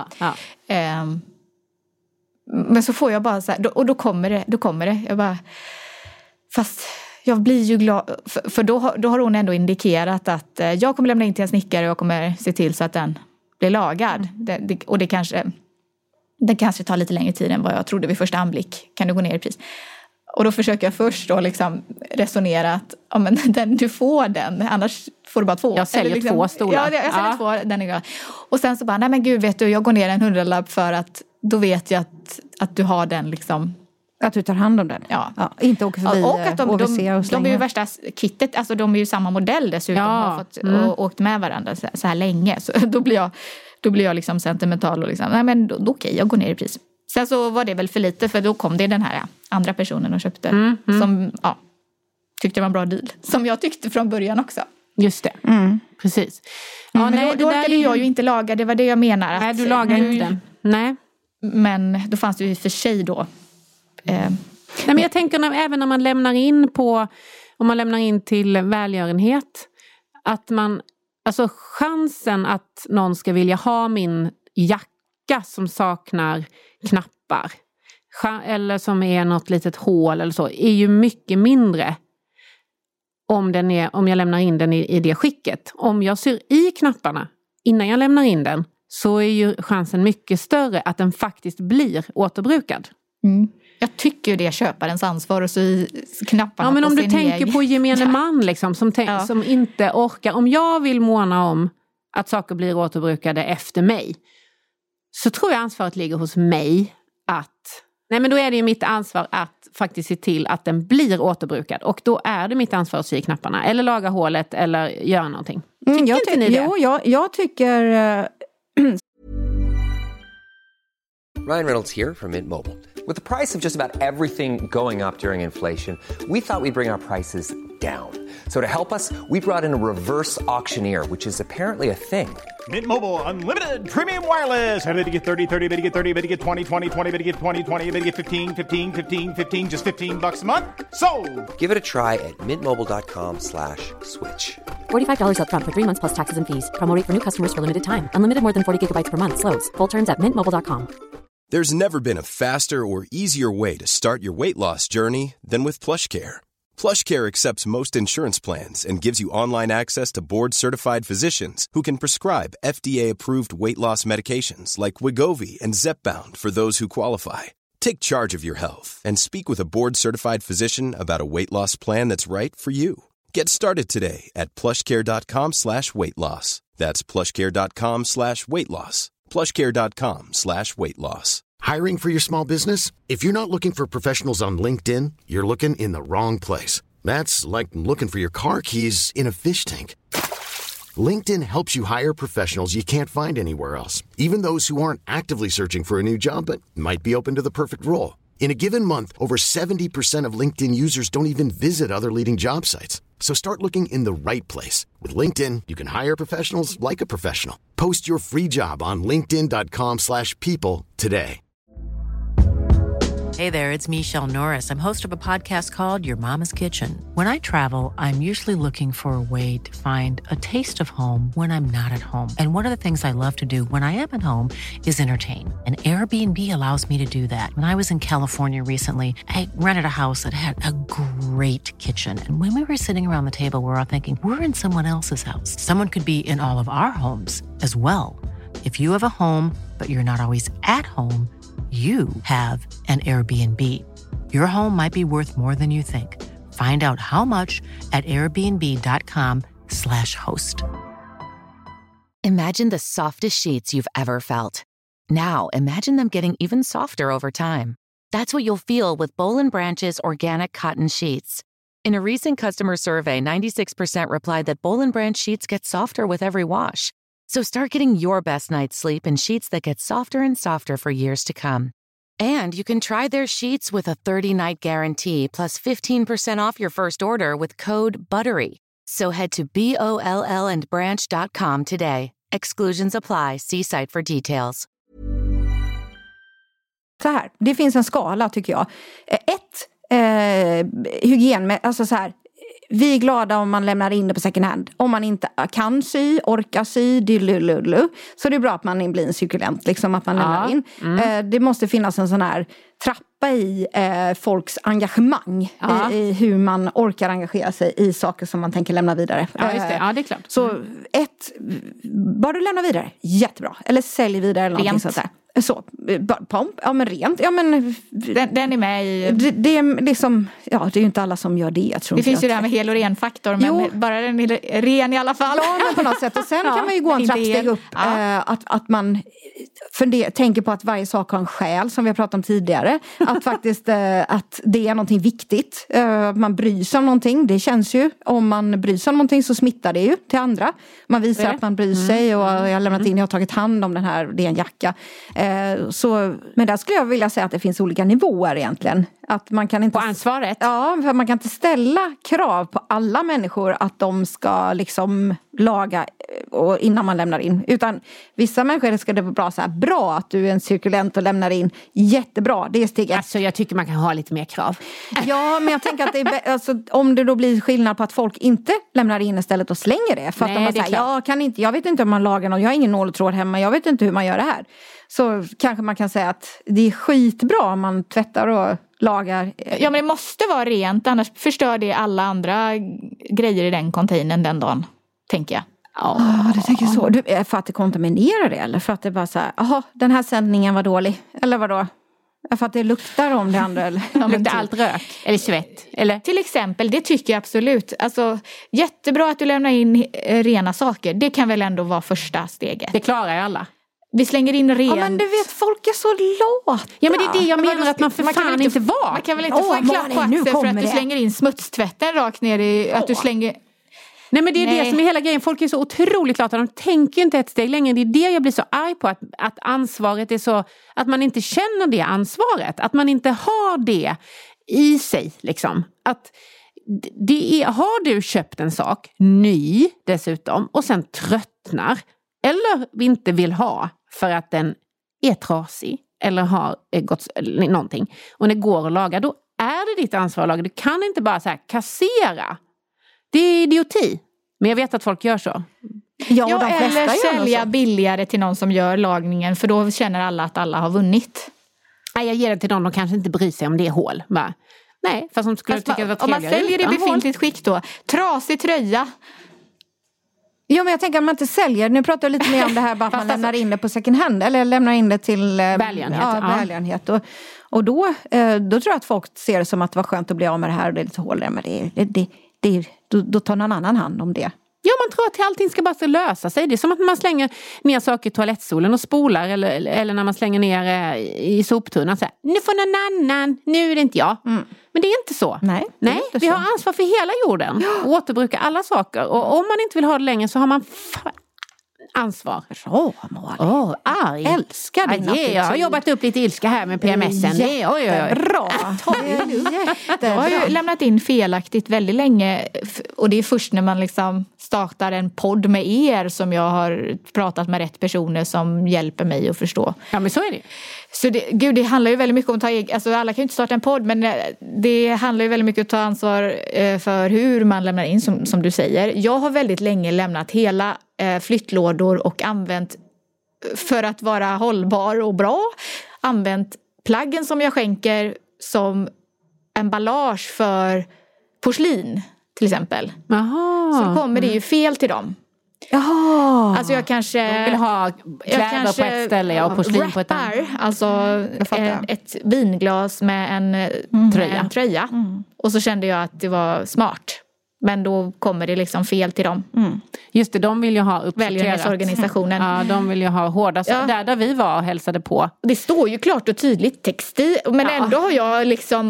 Men så får jag bara så här, och då kommer det. Jag bara, fast jag blir ju glad, för då har hon ändå indikerat att jag kommer lämna in till en snickare och jag kommer se till så att den blir lagad. Och det kanske tar lite längre tid än vad jag trodde vid första anblick. Kan du gå ner i pris? Och då försöker jag först då liksom resonera att du får den, annars får du bara 2. Jag säljer liksom 2 stolar. Ja, jag säljer 2, den är glad. Och sen så bara, nej men gud vet du, jag går ner en 100-lapp för att då vet jag att du har den liksom. Att du tar hand om den. Ja. Inte åker förbi och att de är ju värsta kittet, alltså de är ju samma modell dessutom har fått och åkt med varandra så här länge. Så då blir jag liksom sentimental och liksom, nej men då okej, jag går ner i pris. Sen så var det väl för lite, för då kom det den här andra personen och köpte som tyckte det var en bra deal. Som jag tyckte från början också. Just det, precis. Ja, men då orkade jag ju inte laga, det var det jag menar. Nej, du lagar inte den. Nej. Men då fanns det ju för sig då. Nej, men jag tänker även när man lämnar in om man lämnar in till välgörenhet, att alltså chansen att någon ska vilja ha min jacka som saknar knappar eller som är något litet hål eller så, är ju mycket mindre om jag lämnar in den i det skicket. Om jag syr i knapparna innan jag lämnar in den, så är ju chansen mycket större att den faktiskt blir återbrukad. Jag tycker ju det är köparens ansvar och så i knapparna. Ja, men om du tänker på gemene man liksom, som inte orkar. Om jag vill måna om att saker blir återbrukade efter mig, så tror jag ansvaret ligger hos mig men då är det ju mitt ansvar att faktiskt se till att den blir återbrukad. Och då är det mitt ansvar att sy knapparna eller laga hålet eller göra någonting. Tycker inte ni det? Jo, jag tycker... Ryan Reynolds here from Mint Mobile. With the price of just about everything going up during inflation, we thought we'd bring our prices down. So to help us, we brought in a reverse auctioneer, which is apparently a thing. Mint Mobile Unlimited Premium Wireless. How to get 30, 30, how to get 30, how to get 20, 20, 20, how to get 20, 20, how to get 15, 15, 15, 15, just $15 a month? Sold! Give it a try at mintmobile.com/switch. $45 up front for 3 months plus taxes and fees. Promo rate for new customers for limited time. Unlimited more than 40 gigabytes per month. Slows full terms at mintmobile.com. There's never been a faster or easier way to start your weight loss journey than with PlushCare. PlushCare accepts most insurance plans and gives you online access to board-certified physicians who can prescribe FDA-approved weight loss medications like Wegovy and Zepbound for those who qualify. Take charge of your health and speak with a board-certified physician about a weight loss plan that's right for you. Get started today at plushcare.com/weightloss. That's plushcare.com/weightloss. plushcare.com/weightloss. Hiring for your small business? If you're not looking for professionals on LinkedIn, you're looking in the wrong place. That's like looking for your car keys in a fish tank. LinkedIn helps you hire professionals you can't find anywhere else, even those who aren't actively searching for a new job but might be open to the perfect role. In a given month, over 70% of LinkedIn users don't even visit other leading job sites. So start looking in the right place. With LinkedIn, you can hire professionals like a professional. Post your free job on linkedin.com/people today. Hey there, it's Michelle Norris. I'm host of a podcast called Your Mama's Kitchen. When I travel, I'm usually looking for a way to find a taste of home when I'm not at home. And one of the things I love to do when I am at home is entertain. And Airbnb allows me to do that. When I was in California recently, I rented a house that had a great kitchen. And when we were sitting around the table, we were all thinking, we're in someone else's house. Someone could be in all of our homes as well. If you have a home, but you're not always at home, you have an Airbnb. Your home might be worth more than you think. Find out how much at airbnb.com/host. Imagine the softest sheets you've ever felt. Now, imagine them getting even softer over time. That's what you'll feel with Boll & Branch's organic cotton sheets. In a recent customer survey, 96% replied that Boll & Branch sheets get softer with every wash. So start getting your best night's sleep in sheets that get softer and softer for years to come. And you can try their sheets with a 30-night guarantee plus 15% off your first order with code BUTTERY. So head to BOLLandbranch.com today. Exclusions apply. See site for details. Så här, det finns en skala tycker jag. Hygien, alltså så här. Vi är glada om man lämnar in det på second hand. Om man inte kan sy, orkar sy, så det är bra att man blir en cirkulent, liksom att man lämnar in. Det måste finnas en sån här trappa i folks engagemang i hur man orkar engagera sig i saker som man tänker lämna vidare. Ja, just det. Ja, det är klart. Så bara du lämnar vidare, jättebra. Eller sälj vidare eller någonting sånt där. Så, ja men rent, ja men den är med i... Det är liksom, ja det är ju inte alla som gör det, jag tror. Det finns ju det här med hel och ren faktor, men bara den är ren i alla fall. Ja, men på något sätt. Och sen kan man ju gå en trappsteg upp, att man tänker på att varje sak har en själ, som vi har pratat om tidigare. Att faktiskt, att det är någonting viktigt. Man bryr sig om någonting, det känns ju. Om man bryr sig om någonting så smittar det ju till andra. Man visar att man bryr sig, och jag har lämnat in, jag har tagit hand om den här, det är en jacka. Så, men där skulle jag vilja säga att det finns olika nivåer egentligen. Att man kan inte... På ansvaret? Ja, för man kan inte ställa krav på alla människor att de ska liksom laga innan man lämnar in. Utan vissa människor ska det vara bra, så här, bra att du är en cirkulent och lämnar in. Jättebra, det är steg 1. Alltså jag tycker man kan ha lite mer krav. Ja, men jag tänker att det är alltså, om det då blir skillnad på att folk inte lämnar in istället och slänger det. För att de säger, jag vet inte om man lagar något, jag har ingen nål och tråd hemma, jag vet inte hur man gör det här. Så kanske man kan säga att det är skitbra om man tvättar och lagar. Ja, men det måste vara rent, annars förstör det alla andra grejer i den containern den dagen, tänker jag. Ja, du tänker så. För att det kontaminerar det, eller för att det bara så här, jaha, den här sändningen var dålig, eller vadå? För att det luktar om det andra, eller? Det luktar allt rök, eller svett, eller? Till exempel, det tycker jag absolut. Alltså, jättebra att du lämnar in rena saker. Det kan väl ändå vara första steget. Det klarar ju alla. Vi slänger in rent. Ja, men du vet, folk är så lata. Ja, men det är det jag menar, att man för fan inte var. Man kan väl inte få en klapp på axeln för att du slänger in smutstvätten rakt ner i... Att du slänger... Nej, men det är det som är hela grejen. Folk är så otroligt lata. De tänker inte ett steg längre. Det är det jag blir så arg på. Att ansvaret är så... Att man inte känner det ansvaret. Att man inte har det i sig, liksom. Att... har du köpt en sak, ny dessutom, och sen tröttnar eller inte vill ha för att den är trasig eller har gått någonting, och det går att laga, då är det ditt ansvar att laga. Du kan inte bara så här kassera. Det är idioti. Men jag vet att folk gör så. Ja, eller sälja billigare till någon som gör lagningen, för då känner alla att alla har vunnit. Nej, jag ger det till någon, de kanske inte bryr sig om det är hål. Bara, nej, fast de skulle tycka att det var trevligare. Om man säljer det i befintligt skick då. Trasig tröja. Ja, men jag tänker att man inte säljer. Nu pratar jag lite mer om det här bara att man lämnar in det på second hand. Eller lämnar in det till välgörenhet. Och då tror jag att folk ser det som att det var skönt att bli av med det här. Och det är lite hål där. Men då tar någon annan hand om det. Ja, man tror att allting ska bara lösa sig. Det är som att man slänger ner saker i toalettstolen och spolar. Eller när man slänger ner i soptunnan. Så här, nu får någon annan, nu är det inte jag. Men det är inte så. Nej, vi har ansvar för hela jorden. Och återbruka alla saker. Och om man inte vill ha det längre så har man ansvar. Arg. Älskar din jag har jobbat upp lite ilska här med PMSen. Bra. Jag har ju lämnat in felaktigt väldigt länge. Och det är först när man liksom startar en podd med er som jag har pratat med rätt personer som hjälper mig att förstå. Ja, men så är det. Så det handlar ju väldigt mycket om att ta alltså alla kan ju inte starta en podd, men det handlar ju väldigt mycket om att ta ansvar för hur man lämnar in, som du säger. Jag har väldigt länge lämnat hela flyttlådor och använt, för att vara hållbar och bra, använt plaggen som jag skänker som emballage för porslin till exempel. Aha. Så kommer det ju fel till dem. Jaha. Alltså jag kanske... De vill ha kläder på ett ställe och porslin på ett annat. Alltså ett vinglas med en tröja. Och så kände jag att det var smart. Men då kommer det liksom fel till dem. Just det, de vill ju ha uppsorterat. Välgörenhetsorganisationen. Ja, de vill ju ha hårda. Ja. Där vi var och hälsade på. Det står ju klart och tydligt textil. Men ändå har jag liksom...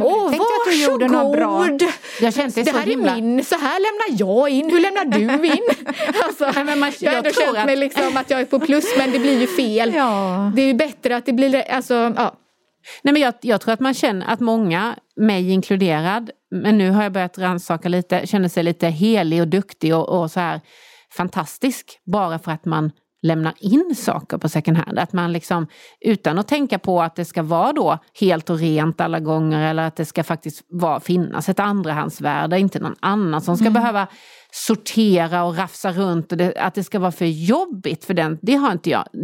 varsågod! Jag kände det här är min. Så här lämnar jag in. Hur lämnar du in? Alltså, jag har ändå känt mig liksom att jag är på plus. Men det blir ju fel. Ja. Det är ju bättre att det blir... Alltså, ja. Nej, men jag tror att man känner att många, mig inkluderad, men nu har jag börjat rannsaka lite, känner sig lite helig och duktig och så här fantastisk, bara för att man lämnar in saker på second hand. Att man liksom, utan att tänka på att det ska vara då helt och rent alla gånger, eller att det ska faktiskt finnas ett andrahandsvärde, inte någon annan som ska behöva sortera och rafsa runt, och att det ska vara för jobbigt för den. Det har inte jag.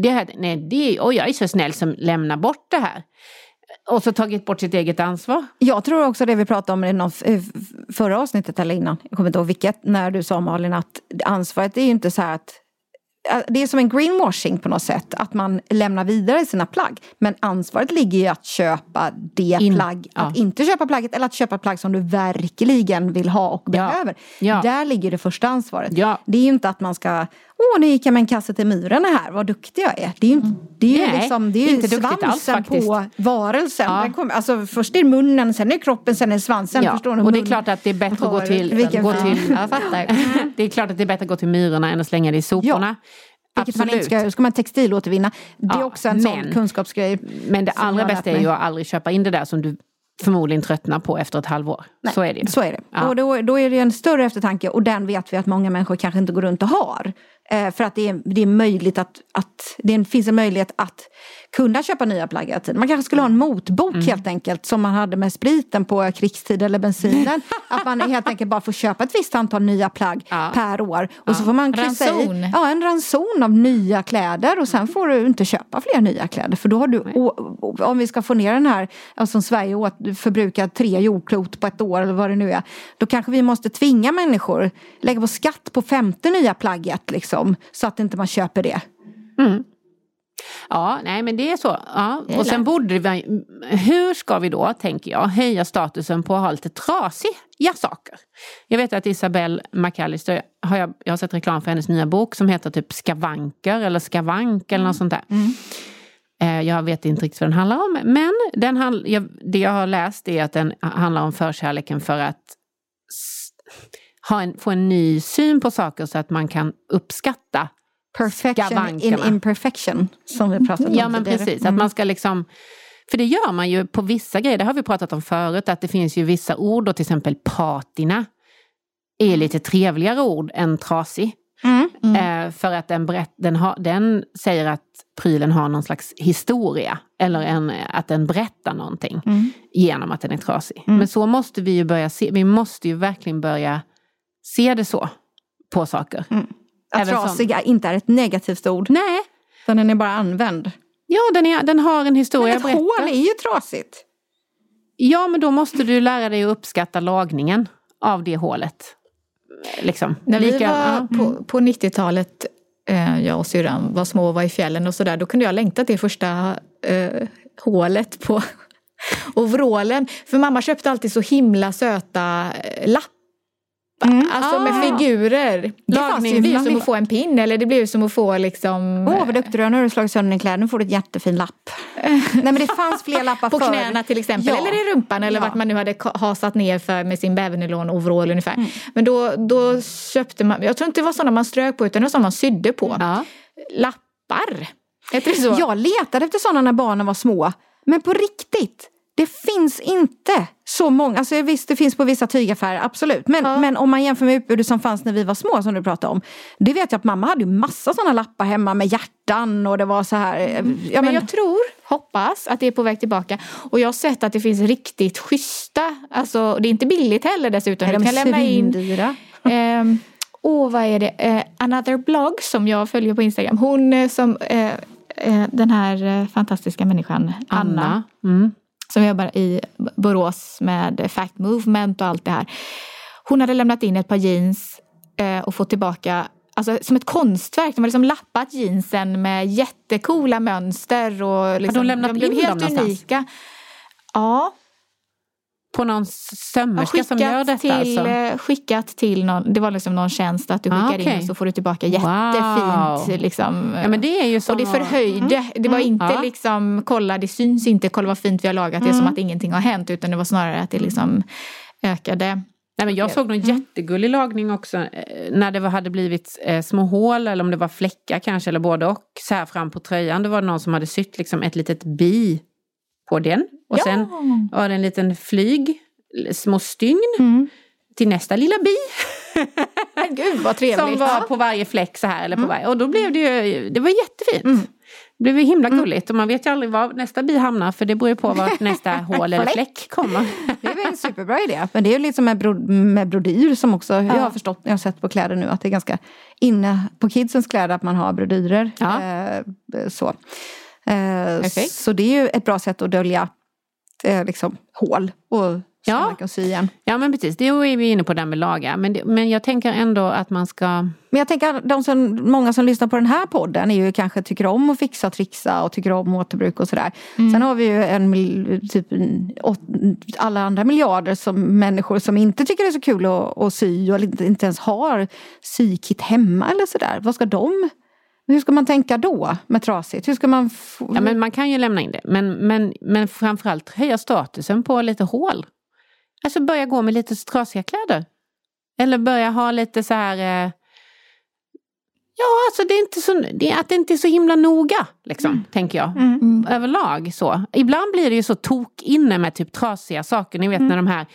Jag är så snäll som lämnar bort det här. Och så tagit bort sitt eget ansvar. Jag tror också det vi pratade om i någon förra avsnittet eller innan. Jag kommer inte ihåg vilket, när du sa, Malin, att ansvaret är ju inte så här att det är som en greenwashing på något sätt. Att man lämnar vidare sina plagg. Men ansvaret ligger ju att köpa plagg. Att inte köpa plagget, eller att köpa plagg som du verkligen vill ha och behöver. Ja. Där ligger det första ansvaret. Ja. Det är ju inte att man ska... nu gick jag med en kasse till myren här. Vad duktig jag är. Det är ju svansen på varelsen. Ja. Alltså först är det munnen, sen är det kroppen, sen är det svansen. Ja. Och det är klart att det är bättre att gå till... Jag fattar. Det är klart att det är bättre att gå till myrorna än att slänga det i soporna. Ja. Vilket man inte ska man textilåtervinna. Det är också en sån kunskapsgrej. Men det allra bästa är ju att aldrig köpa in det där som du förmodligen tröttnar på efter ett halvår. Nej, så är det ju. Så är det. Ja. Och då är det en större eftertanke, och den vet vi att många människor kanske inte går runt och har. För att det är möjligt att det finns en möjlighet att kunna köpa nya plagg hela tiden. Man kanske skulle ha en motbok helt enkelt, som man hade med spriten på krigstid eller bensinen. Att man helt enkelt bara får köpa ett visst antal nya plagg per år. Och så får man en ranson av nya kläder, och sen får du inte köpa fler nya kläder. För då har du, om vi ska få ner den här, som Sverige förbrukar 3 jordklot på ett år eller vad det nu är. Då kanske vi måste tvinga människor lägga på skatt på 50 nya plagget liksom, så att inte man köper det. Ja, nej, men det är så. Ja. Och sen borde vi, hur ska vi då, tänker jag, höja statusen på att ha lite trasiga saker? Jag vet att Isabelle McAllister, jag har sett reklam för hennes nya bok som heter typ Skavanker eller Skavank eller något sånt där. Jag vet inte riktigt vad den handlar om, men det jag har läst är att den handlar om förkärleken för att få en ny syn på saker, så att man kan uppskatta perfection in imperfection, som vi pratat om. Ja, men precis. Att man ska liksom... För det gör man ju på vissa grejer. Det har vi pratat om förut. Att det finns ju vissa ord. Och till exempel patina är lite trevligare ord än trasig. För att den säger att prylen har någon slags historia. Eller att den berättar någonting. Genom att den är trasig. Men så måste vi ju börja se. Vi måste ju verkligen börja se det så på saker. Att trasiga inte är ett negativt ord. Nej. Utan den är bara använd. Ja, den har en historia. Men ett hål är ju trasigt. Ja, men då måste du lära dig att uppskatta lagningen av det hålet. Liksom. När vi var på 90-talet, jag och syrran var små och var i fjällen och sådär, då kunde jag längta till första hålet på overallen. För mamma köpte alltid så himla söta Alltså med figurer. Det fanns ju blir som att få en pin. Eller det blir som att få liksom... vad duktig du är. Nu har du slagit sönder en kläd. Nu får du ett jättefin lapp. Nej, men det fanns fler lappar på knäna till exempel. Eller i rumpan. Eller vart man nu hade hasat ner för med sin bävernylon overall ungefär. Men då köpte man... Jag tror inte det var sådana man strök på. Utan det var sådana man sydde på. Lappar. Heter det så? Jag letade efter sådana när barnen var små. Men på riktigt... Det finns inte så många, alltså visst det finns på vissa tygaffärer, absolut. Men om man jämför med utbudet som fanns när vi var små som du pratade om. Det vet jag att mamma hade ju massa sådana lappar hemma med hjärtan och det var så här. Men jag hoppas att det är på väg tillbaka. Och jag har sett att det finns riktigt schyssta, alltså det är inte billigt heller dessutom. Nej, du kan lämna svindyra. Vad är det? Another blog som jag följer på Instagram. Hon som, den här fantastiska människan, Anna. Som jobbar i Borås med Fact Movement och allt det här. Hon hade lämnat in ett par jeans och fått tillbaka, alltså som ett konstverk. De hade liksom lappat jeansen med jättekola mönster. Och liksom, har de lämnat blev in helt dem någonstans? unika. Ja. På någon sömmerska som gör detta alltså? Skickat till någon, det var liksom någon tjänst att du skickar in och så får du tillbaka jättefint liksom. Ja, men det är ju som och det förhöjde. Det var inte liksom, kolla det syns inte, kolla vad fint vi har lagat. Det är som att ingenting har hänt, utan det var snarare att det liksom ökade. Nej, men jag såg någon jättegullig lagning också när det hade blivit små hål eller om det var fläckar kanske eller både och så här fram på tröjan. Det var någon som hade sytt liksom ett litet bi på den. Och sen var det en liten flyg, små stygn till nästa lilla bi. Gud vad trevligt. Som var på varje fläck så här eller på varje. Och då blev det ju, det var jättefint. Det blev ju himla gulligt. Och man vet ju aldrig var nästa bi hamnar, för det beror ju på var nästa hål eller fläck kommer. Det är väl en superbra idé. Men det är ju liksom med brodyr som också, jag har förstått, jag har sett på kläder nu att det är ganska inne på kidsens kläder att man har brodyrer. Så. Så det är ju ett bra sätt att dölja liksom hål och så man kan sy igen. Ja, men precis. Det är vi inne på där med laga. Men jag tänker ändå att man ska... Men jag tänker många som lyssnar på den här podden är ju kanske tycker om att fixa och trixa och tycker om återbruk och sådär. Sen har vi ju alla andra miljarder som människor som inte tycker det är så kul att sy och inte ens har sykit hemma eller sådär. Vad ska de... Hur ska man tänka då med trasigt? Hur ska man... Ja, men man kan ju lämna in det. Men framförallt höja statusen på lite hål. Alltså börja gå med lite trasiga kläder. Eller börja ha lite så här... Ja, alltså det är inte så himla noga, liksom, tänker jag. Överlag så. Ibland blir det ju så tok inne med typ trasiga saker. Ni vet när de här...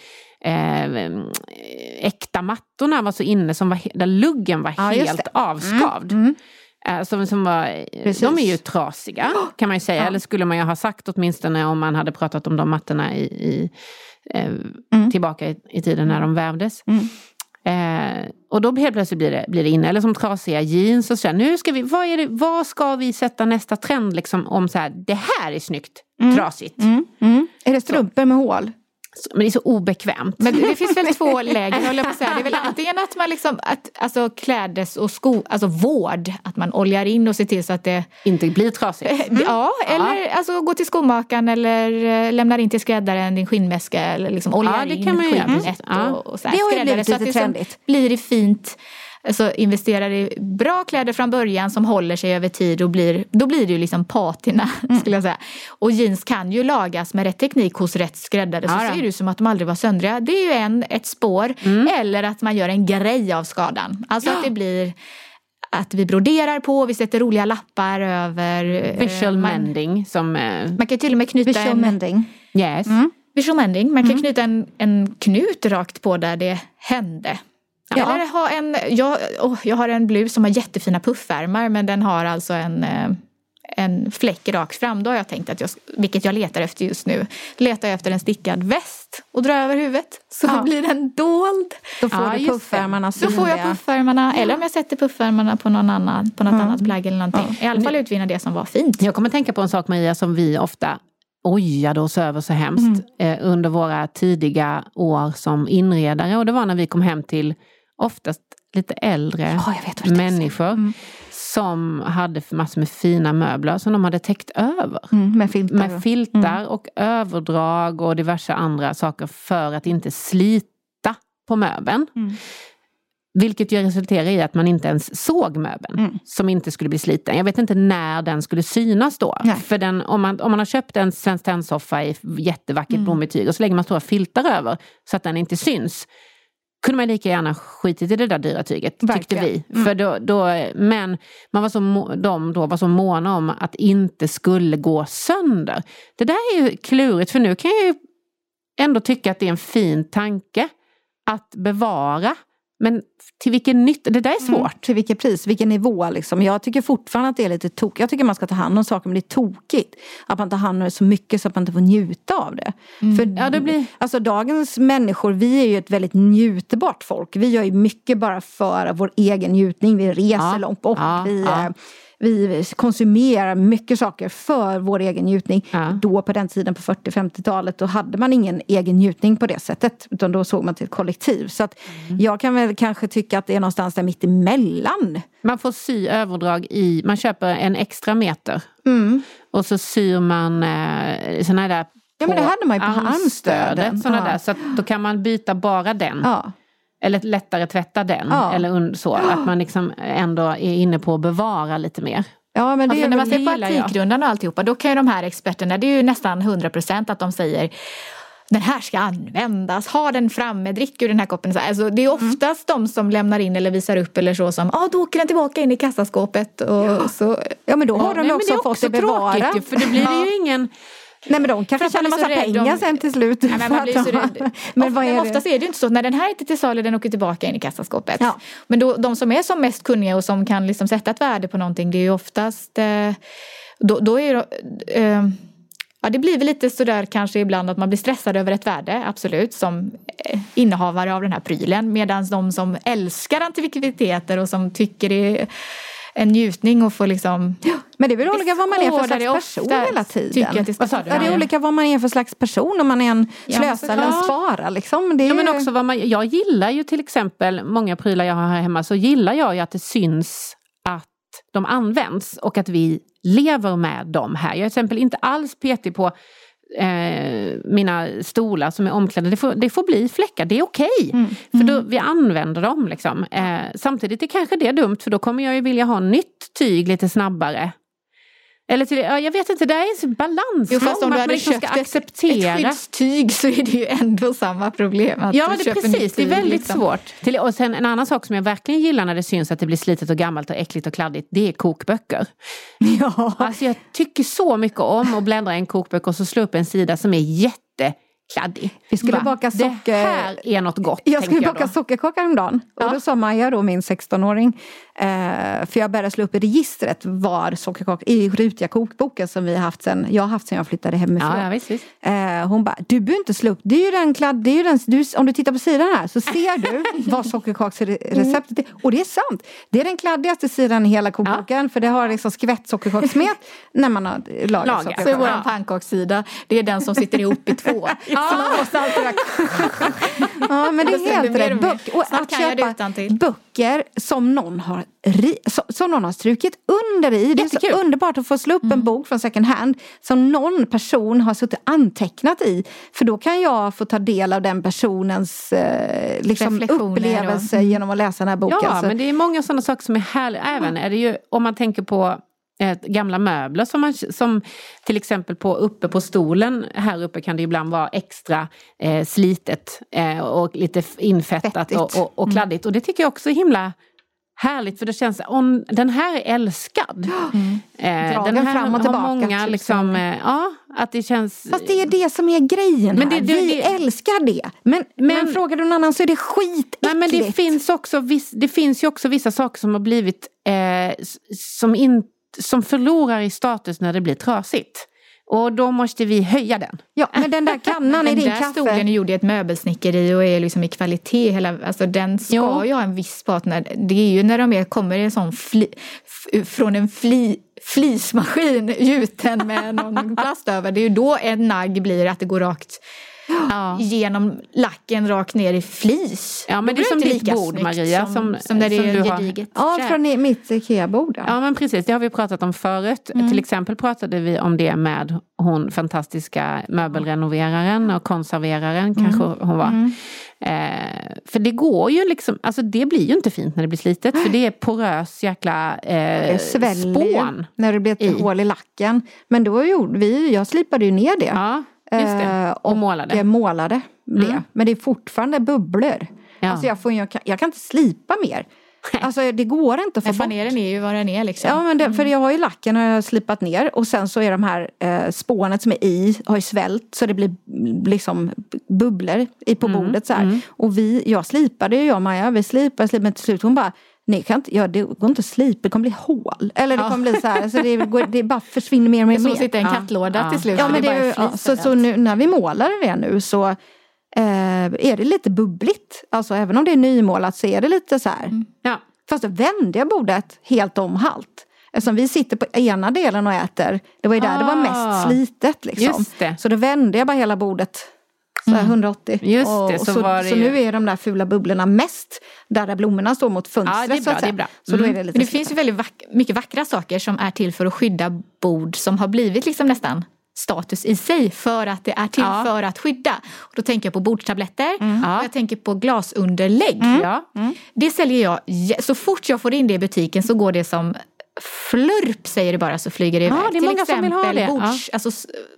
äkta mattorna var så inne där luggen var helt avskavd. Som var, de är ju trasiga kan man ju säga, eller skulle man ju ha sagt åtminstone om man hade pratat om de mattorna tillbaka i tiden när de vävdes. Och då helt plötsligt blir det inne, eller som trasiga jeans och så. Nu ska vi, vad ska vi sätta nästa trend liksom, om så här, det här är snyggt, trasigt. Är det strumpor med hål? Men det är så obekvämt. Men det finns väl två läger, håller jag på att säga. Det är väl antingen att man liksom, alltså klädes och alltså vård, att man oljar in och ser till så att det inte blir trasigt. Ja, eller alltså gå till skomakaren eller lämnar in till skräddaren din skinnmäska eller liksom oljar in skinnet och så här. Det har ju blivit lite liksom trendigt. Blir det fint. Alltså investerar i bra kläder från början som håller sig över tid och då blir det ju liksom patina skulle jag säga. Och jeans kan ju lagas med rätt teknik hos rätt skräddare, så ser det ut som att de aldrig var söndriga. Det är ju ett spår eller att man gör en grej av skadan. Alltså att det blir att vi broderar på, vi sätter roliga lappar över visual mending som man kan till och med knyta visual mending. Yes. Visual mending, man kan knyta en knut rakt på där det hände. Ja. Eller ha jag har en blus som har jättefina puffärmar, men den har alltså en fläck rakt fram. Då har jag tänkt att vilket jag letar efter just nu. Letar jag efter en stickad väst och drar över huvudet. Så blir den dold. Då får du puffärmarna synliga. Då får jag puffärmarna. Eller om jag sätter puffärmarna på något annat plagg eller någonting. I alla fall utvinna det som var fint. Jag kommer tänka på en sak, Maria, som vi ofta ojade oss över så hemskt under våra tidiga år som inredare. Och det var när vi kom hem till oftast lite äldre människor som hade massor med fina möbler som de hade täckt över. Med filtar och överdrag och diverse andra saker för att inte slita på möbeln. Vilket ju resulterar i att man inte ens såg möbeln som inte skulle bli sliten. Jag vet inte när den skulle synas då. Nej. För om man har köpt en Svenskt Tenn-soffa i jättevackert blommetyg och så lägger man stora filtar över så att den inte syns. Kunde man lika gärna skitit i det där dyra tyget, tyckte vi. För men man var så måna om att inte skulle gå sönder. Det där är ju klurigt, för nu kan jag ju ändå tycka att det är en fin tanke att bevara. Men till vilken nytta? Det där är svårt. Till vilket pris, vilken nivå liksom. Jag tycker fortfarande att det är lite tokigt. Jag tycker man ska ta hand om saker, men det är tokigt. Att man tar hand om det så mycket så att man inte får njuta av det. För det blir... alltså dagens människor, vi är ju ett väldigt njutbart folk. Vi gör ju mycket bara för vår egen njutning. Vi reser långt bort. Vi konsumerar mycket saker för vår egen njutning. Då på den tiden på 40-50-talet då hade man ingen egen njutning på det sättet. Utan då såg man till ett kollektiv. Så att jag kan väl kanske tycka att det är någonstans där mitt emellan. Man får sy överdrag man köper en extra meter. Och så syr man såna där men det hade man ju på armstödet. Där, så att då kan man byta bara den. Eller lättare tvätta den. Eller så. Att man liksom ändå är inne på att bevara lite mer. Ja, men när man ser på Antikrundan och alltihopa, då kan ju de här experterna, det är ju nästan 100% att de säger den här ska användas, ha den framme, drick ur den här koppen. Alltså, det är oftast de som lämnar in eller visar upp eller så som, då åker den tillbaka in i kassaskåpet. Och så. Ja, men då har de också fått det bevara. Tråkigt, för det blir det ju ingen... Nej, men de kanske tjänar massa pengar sen till slut. Nej, men man blir så rädd. Men oftast är det ju inte så. När den här är inte till salu, den åker tillbaka in i kassaskåpet. Men då, de som är som mest kunniga och som kan liksom sätta ett värde på någonting, det är ju oftast... Då är det blir väl lite sådär kanske ibland att man blir stressad över ett värde, absolut, som innehavare av den här prylen. Medan de som älskar antikviteter och som tycker det är en njutning och få liksom... Men det är väl olika vad man är för slags person hela tiden. Det är olika vad man är för slags person, om man är en slösare eller en spara liksom. Det är men också jag gillar ju till exempel många prylar jag har här hemma, så gillar jag ju att det syns att de används och att vi lever med dem här. Jag är till exempel inte alls petig på mina stolar som är omklädda. Det får bli fläckar, det är okej. För då, vi använder dem liksom. Samtidigt är kanske det dumt, för då kommer jag ju vilja ha nytt tyg lite snabbare. Eller jag vet inte, det är en balans. Jo, fast om du hade köpt ett skyddstyg så är det ju ändå samma problem. Att ja, det är precis. Det är väldigt svårt. Och sen en annan sak som jag verkligen gillar när det syns att det blir slitet och gammalt och äckligt och kladdigt, det är kokböcker. Ja. Alltså jag tycker så mycket om att bläddra i en kokbok och så slå upp en sida som är jättekladdig. Vi skulle baka socker... Det här är något gott. Jag skulle baka sockerkakor om dagen. Och då sa Maja då, min 16-åring, för jag började slå upp i registret var sockerkakor i rutiga kokboken som vi har haft sen jag flyttade hemifrån. Ja, visst. Hon bara, du behöver inte slå upp, det är ju den kladd, det är ju den, om du tittar på sidan här så ser du vad sockerkaksreceptet är. Och det är sant, det är den kladdigaste sidan i hela kokboken, för det har liksom skvätt sockerkakssmet när man har lagat sockerkakor. Så är vår pannkakssida, det är den som sitter ihop i 2. Så man måste alltid ja, men det är helt rätt. Och att köpa böcker som någon har strukit under i. Det är så underbart att få slå upp en bok från second hand som någon person har suttit antecknat i. För då kan jag få ta del av den personens upplevelse genom att läsa den här boken. Ja, men det är många sådana saker som är härliga. Även är det ju, om man tänker på gamla möbler som till exempel uppe på stolen här uppe kan det ibland vara extra slitet och lite infettat och kladdigt. Och det tycker jag också är himla härligt, för det känns den här är älskad. Den här fram och tillbaka, har många liksom, att det känns... Fast det är det som är grejen här. Vi älskar det. Men frågar du någon annan så är det skitäckligt. Nej, men det finns ju också vissa saker som har blivit som förlorar i status när det blir trasigt. Och då måste vi höja den. Ja, men den där kannan i din kaffe. Den där stolen gjorde ett möbelsnickeri och är liksom i kvalitet. Alltså den ska ju ha en viss partner. Det är ju när de kommer en sån från en flismaskin gjuten med någon plast över. Det är ju då en nagg blir att det går rakt genom lacken rakt ner i flis. Ja, men det är som ditt bord, Maria. Som där det är gediget. Ja, från mitt IKEA-bord. Ja, men precis. Det har vi pratat om förut. Till exempel pratade vi om det med hon fantastiska möbelrenoveraren och konserveraren kanske hon var. För det går ju liksom, alltså det blir ju inte fint när det blir slitet, för det är porös jäkla spån. När det blir ett hål i lacken. Men då gjorde jag slipade ju ner det. Ja, just det. Och målade det. Men det är fortfarande bubblor. Ja. Alltså jag kan inte slipa mer. Alltså det går inte att få bort. Faneren är ju vad den är liksom. Ja, men för jag har ju lacken och jag har slipat ner. Och sen så är de här spånet som är har ju svällt. Så det blir liksom bubblor på bordet så här. Och jag slipade ju, Maja. Vi slipade men till slut hon bara, nej kan inte, det går inte att slipa, det kommer bli hål. Eller det kommer bli så här, så det bara försvinner mer och mer. Det är som att sitta i en kattlåda till slut. Ja, men så nu när vi målar det nu så är det lite bubbligt. Alltså även om det är nymålat så är det lite så här. Ja. Fast då vände jag bordet helt om halt. Eftersom vi sitter på ena delen och äter. Det var ju där det var mest slitet liksom. Just det. Så då vände jag bara hela bordet. Så 180. Just det, så nu är de där fula bubblorna mest där blommorna står mot fönstret. Ja, det är bra. Så då är det lite det finns ju väldigt mycket vackra saker som är till för att skydda bord som har blivit liksom nästan status i sig för att det är till för att skydda. Och då tänker jag på bordstabletter och jag tänker på glasunderlägg. Det säljer jag, så fort jag får in det i butiken så går det som flörp, säger det bara, så flyger det iväg. Ja, det är till många exempel som vill ha det. Bords, alltså,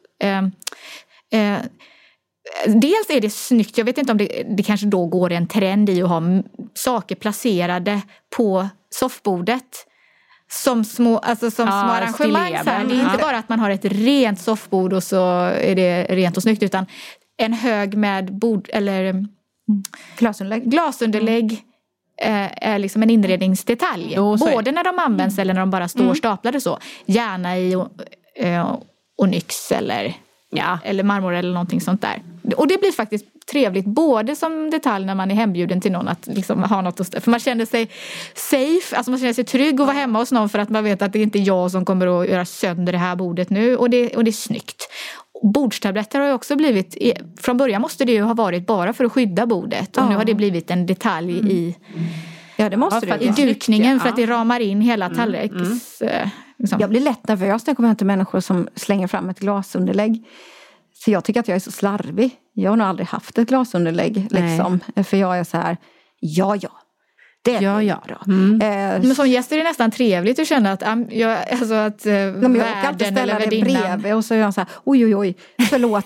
dels är det snyggt, jag vet inte om det kanske då går en trend i att ha saker placerade på soffbordet som små arrangemang. Det är inte bara att man har ett rent soffbord och så är det rent och snyggt, utan en hög med bord eller glasunderlägg är liksom en inredningsdetalj. Både när de används eller när de bara står staplade så. Gärna i onyx eller marmor eller någonting sånt där. Och det blir faktiskt trevligt både som detalj när man är hembjuden till någon att liksom ha något att, för man känner sig safe, alltså man känner sig trygg att vara hemma hos någon för att man vet att det är inte jag som kommer att göra sönder det här bordet nu, och det är snyggt. Bordstabletter har ju också blivit, från början måste det ju ha varit bara för att skydda bordet och nu har det blivit en detalj i det måste i dukningen för att det ramar in hela tallriks liksom. Jag blir lätt nervös när jag kommer hem till människor som slänger fram ett glasunderlägg. Så jag tycker att jag är så slarvig. Jag har nog aldrig haft ett glasunderlägg liksom. För jag är så här, det är bra. Men som gäst är det nästan trevligt att känna att jag kan inte ställa det bredvid och så är jag så här, oj, förlåt.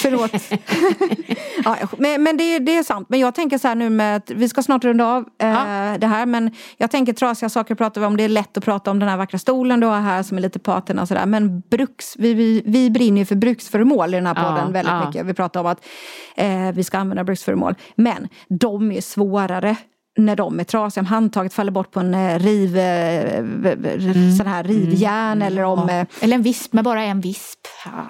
men det är sant. Men jag tänker så här nu med att vi ska snart runda av det här, men jag tänker trasiga saker pratar vi om. Det är lätt att prata om den här vackra stolen du har här som är lite patina och sådär. Men vi brinner ju för bruksföremål i den här podden väldigt mycket. Vi pratar om att vi ska använda bruksföremål. Men de är svårare när de är trasiga, om handtaget faller bort på en sån här rivjärn eller om... Eller en visp med bara en visp.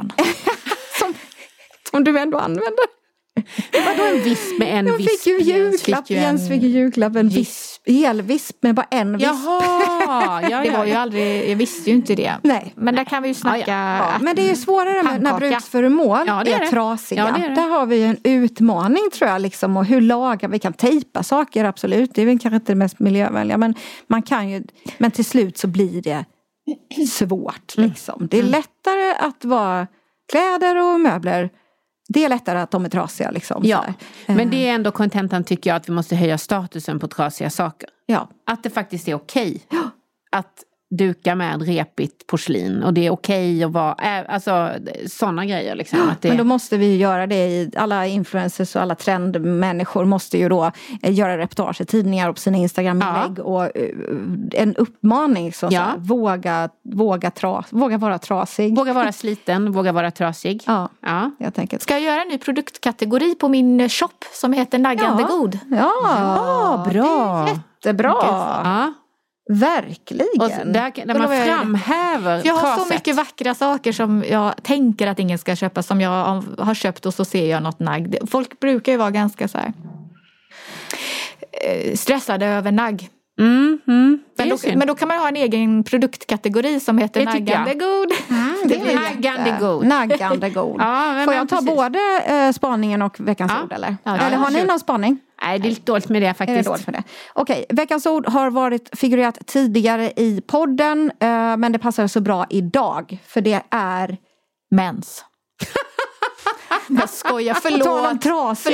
som du ändå använder. Vadå en visp med en visp? Jag fick ju julklapp. Jens fick ju julklapp. En elvisp med bara en visp. Jaha, det var ju aldrig, jag visste ju inte det. Nej. Men där kan vi ju snacka. Men det är ju svårare när bruksföremål är trasiga. Där har vi en utmaning tror jag liksom. Och hur lagar vi kan tejpa saker, absolut. Det är väl kanske inte det mest miljövänliga. Men man kan ju, men till slut så blir det svårt liksom. Det är lättare att vara kläder och möbler. Det är lättare att de är trasiga liksom. Ja, men det är ändå kontentan tycker jag att vi måste höja statusen på trasiga saker. Ja. Att det faktiskt är okej att duka med repigt porslin och det är okej att vara, alltså sådana grejer liksom. Att det... Men då måste vi göra det i, alla influencers och alla trendmänniskor måste ju då göra reportage i tidningar och på sina Instagram-inlägg och en uppmaning så våga vara trasig. Våga vara sliten, våga vara trasig. Ja. Jag tänker. Ska jag göra en ny produktkategori på min shop som heter Naggande God? Ja, bra. Det är jättebra. Ja. Verkligen. Och där man framhäver jag har så mycket vackra saker som jag tänker att ingen ska köpa som jag har köpt och så ser jag något nagg. Folk brukar ju vara ganska så här stressade över nagg. Men då kan man ha en egen produktkategori som heter naggande god. Naggande god. Naggande god. Får jag ta både spaningen och veckans ord eller? Eller har ni någon spaning? Nej, det är lite dåligt med det faktiskt. Okej, veckans ord har figurerat tidigare i podden, men det passar så bra idag. För det är mens. Jag skojar, förlåt. På tal om trasig.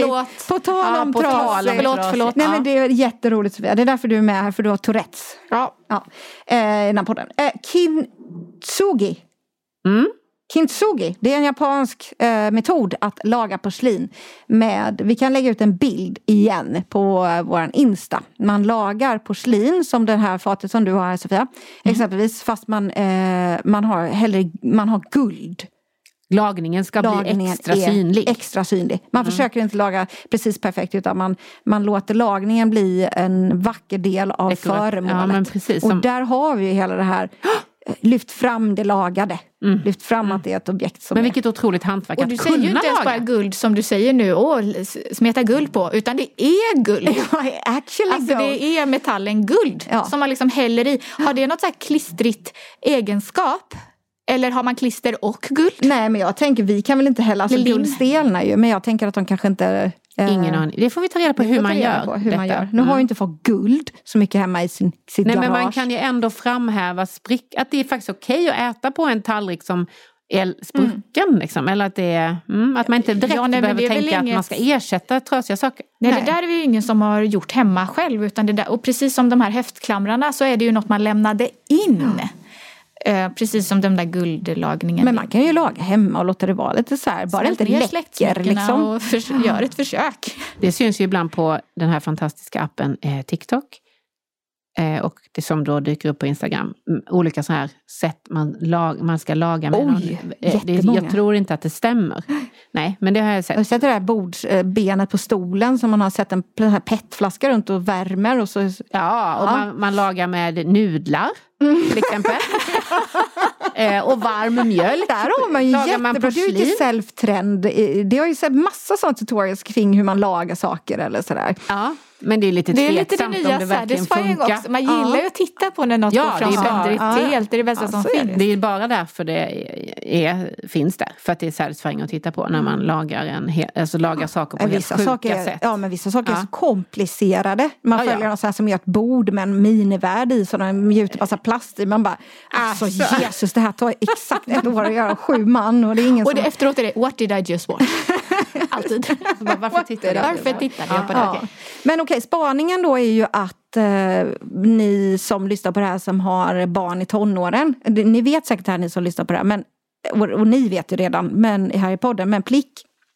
Förlåt. Nej, men det är jätteroligt, Sofia. Det är därför du är med här, för du har Tourettes. I den här podden. Kintsugi. Kintsugi, det är en japansk metod att laga porslin vi kan lägga ut en bild igen på våran Insta. Man lagar porslin som den här fatet som du har här, Sofia. Exempelvis, fast man har guld. Lagningen ska bli extra synlig. Man försöker inte laga precis perfekt, utan man låter lagningen bli en vacker del av föremålet. Ja, men precis, och där har vi ju hela det här lyft fram det lagade. Lyft fram att det är ett objekt som men vilket otroligt hantverk och du säger ju inte ens bara guld som du säger nu, smeta guld på, utan det är guld. Alltså det är metallen guld som man liksom häller i. Har det något så här klistrigt egenskap? Eller har man klister och guld? Nej, men jag tänker, vi kan väl inte hälla, alltså guld stelnar ju, men jag tänker att de kanske inte... Ingen aning. Det får vi ta reda på hur man gör. Nu har ju inte fått guld så mycket hemma i sitt garage. Men man kan ju ändå framhäva att det är faktiskt okej att äta på en tallrik som är sprucken liksom. Eller att det är, att man inte direkt behöver tänka att man ska ersätta trasiga saker. Nej, det där är ju ingen som har gjort hemma själv, utan det där, och precis som de här häftklamrarna så är det ju något man lämnade in. Precis som den där guldlagningen. Men man kan ju laga hemma och låta det vara lite så här, bara inte läcker liksom. Och gör ett försök. Det syns ju ibland på den här fantastiska appen TikTok. Och det som då dyker upp på Instagram. Olika så här sätt man ska laga med. Jag tror inte att det stämmer. Nej, men det har jag sett. Jag har sett det där benet på stolen som man har sett en petflaska runt och värmer. Och så, och man lagar med nudlar. Till exempel. Och varm mjölk. Där har man ju jättebra. Det är ju inte self-trend. Det har ju sett massa sådana tutorials kring hur man lagar saker eller sådär. Ja, men det är lite tveksamt om det verkligen funkar. Också. Man gillar ju att titta på när något går fram söndrigt. Det är det bästa som finns. Det är bara därför det finns där. För att det är satisfying att titta på när man lagar lagar saker på helt sjuka sätt. Ja, men vissa saker är så komplicerade. Man följer något så här som gör ett bord med en minivärld i, så de gjuter massa plast i. Man bara, alltså Jesus, det här tar exakt ett år att göra 7 man. Och det är ingen och efteråt är det, what did I just watch? Alltid. Varför tittade jag på det? Ja. Men okej, spaningen då är ju att ni som lyssnar på det här som har barn i tonåren, ni vet säkert här ni som lyssnar på det här, men, och ni vet ju redan men här i podden, men Plick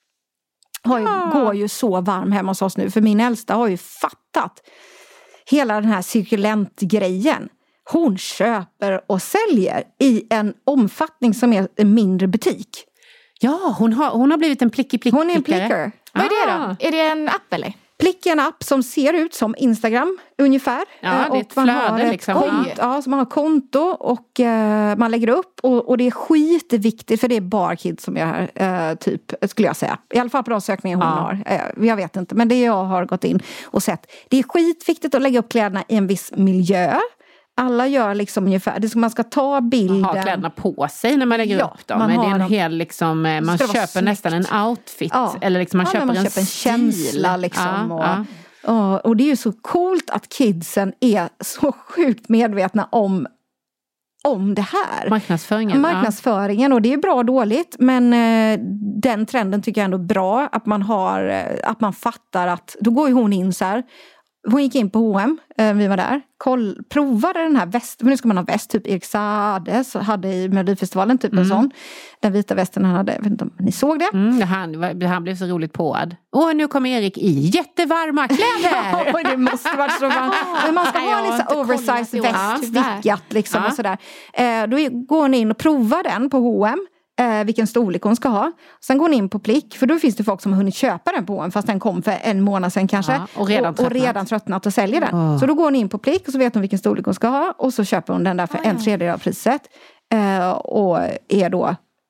går ju så varm hemma hos oss nu, för min äldsta har ju fattat hela den här cirkulentgrejen. Hon köper och säljer i en omfattning som är en mindre butik. Ja, hon har blivit en plickare. Hon är en plicker. Vad är det då? Är det en app eller? Plick är en app som ser ut som Instagram ungefär. Ja, det är ett flöde liksom. Så man har konto och man lägger upp. Och det är skitviktigt, för det är bara kids som gör typ, skulle jag säga. I alla fall på de sökningar hon har. Jag vet inte, men det jag har gått in och sett. Det är skitviktigt att lägga upp kläderna i en viss miljö. Alla gör liksom ungefär, man ska ta bilden. Man har kläderna på sig när man lägger upp dem. Men det är en hel liksom, man köper nästan en outfit. Eller liksom man köper en känsla liksom. Och det är ju så coolt att kidsen är så sjukt medvetna om det här. Marknadsföringen. Och det är bra och dåligt. Men den trenden tycker jag ändå är bra. Att man fattar att, då går ju hon in så här. Hon gick in på H&M, vi var där, provade den här västen, för nu ska man ha väst, typ Erik Saade hade i Melodifestivalen typ en sån. Den vita västen han hade, jag vet inte om ni såg det? Han blev så roligt påad. Nu kommer Erik i jättevarma kläder! Det måste vara så varmt. Men man ska ha en liksom oversized väst, vickat liksom och sådär. Då går hon in och provar den på H&M. Vilken storlek hon ska ha. Sen går hon in på Plick, för då finns det folk som har hunnit köpa den på en, fast den kom för 1 månad sedan kanske. Och redan tröttnat och säljer den. Så då går hon in på Plick och så vet hon vilken storlek hon ska ha. Och så köper hon den där för 1/3 av priset. Och är då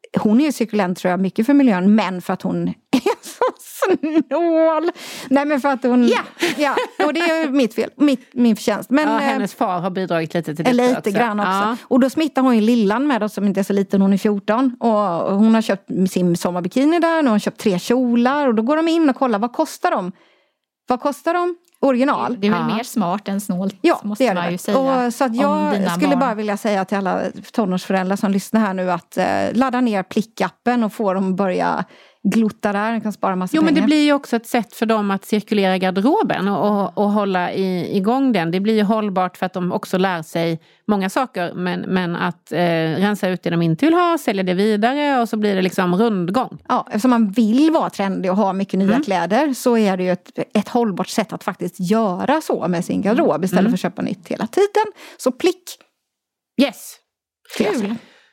hon är ju cirkulent tror jag mycket för miljön, men för att hon är så snål. Nej men för att hon, ja och det är ju mitt fel, min förtjänst. Men hennes far har bidragit lite till det. Lite grann också. Ja. Och då smittar hon ju lillan med oss som inte är så liten, hon är 14. Och hon har köpt sin sommarbikini där, och hon har köpt 3 kjolar. Och då går de in och kollar, vad kostar de? Vad kostar de? Original. Det är väl mer smart än snålt, måste det är man ju säga. Och så att jag skulle bara vilja säga till alla tonårsföräldrar som lyssnar här nu att ladda ner Plick-appen och få dem börja glutta där. De kan spara massa pengar. Men det blir ju också ett sätt för dem att cirkulera garderoben och hålla igång den. Det blir ju hållbart för att de också lär sig många saker, men att rensa ut det de inte vill ha, sälja det vidare, och så blir det liksom rundgång. Ja, eftersom man vill vara trendig och ha mycket nya kläder, så är det ju ett hållbart sätt att faktiskt göra så med sin garderob istället för att köpa nytt hela tiden. Så Plick. Yes. Kul.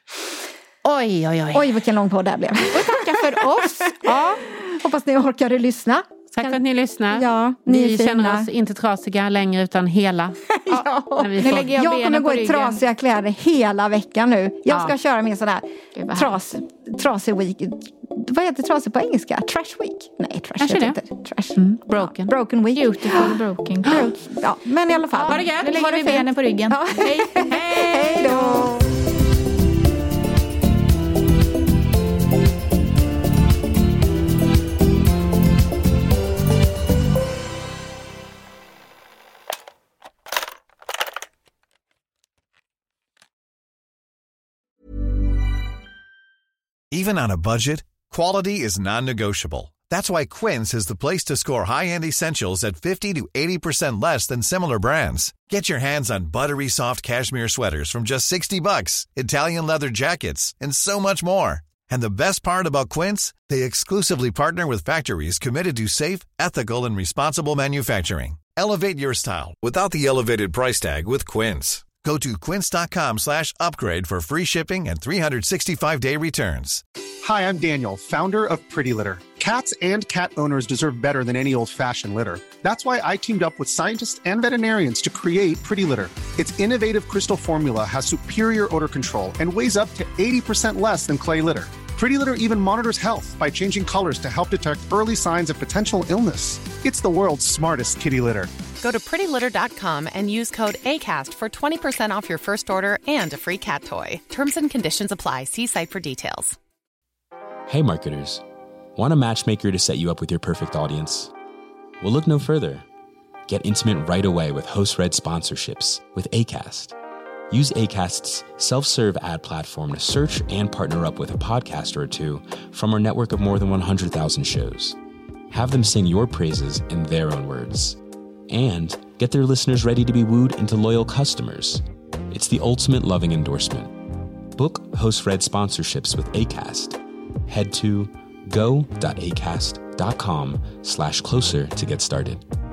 Oj, vilken lång podd det blev. Och tacka för oss. Ja. Hoppas ni orkade lyssna. Tack för att ni lyssnar. Ja, vi känner oss inte trasiga längre, utan hela. Jag kommer gå i trasiga kläder hela veckan nu. Jag ska köra min sån här trasig week. Vad heter trasig på engelska? Trash week? Nej, trash heter inte. Trash. Broken week. Beautiful broken. Ja, men i alla fall. Ha det gött. Nu lägger vi benen på ryggen. Ja. Hej då. Even on a budget, quality is non-negotiable. That's why Quince is the place to score high-end essentials at 50 to 80% less than similar brands. Get your hands on buttery soft cashmere sweaters from just $60, Italian leather jackets, and so much more. And the best part about Quince, they exclusively partner with factories committed to safe, ethical, and responsible manufacturing. Elevate your style without the elevated price tag with Quince. Go to quince.com/upgrade for free shipping and 365-day returns. Hi, I'm Daniel, founder of Pretty Litter. Cats and cat owners deserve better than any old-fashioned litter. That's why I teamed up with scientists and veterinarians to create Pretty Litter. Its innovative crystal formula has superior odor control and weighs up to 80% less than clay litter. Pretty Litter even monitors health by changing colors to help detect early signs of potential illness. It's the world's smartest kitty litter. Go to prettylitter.com and use code ACAST for 20% off your first order and a free cat toy. Terms and conditions apply. See site for details. Hey marketers, want a matchmaker to set you up with your perfect audience? Well, look no further. Get intimate right away with host-read sponsorships with Acast. Use Acast's self-serve ad platform to search and partner up with a podcaster or two from our network of more than 100,000 shows. Have them sing your praises in their own words. And get their listeners ready to be wooed into loyal customers. It's the ultimate loving endorsement. Book host-read sponsorships with Acast. Head to go.acast.com/closer to get started.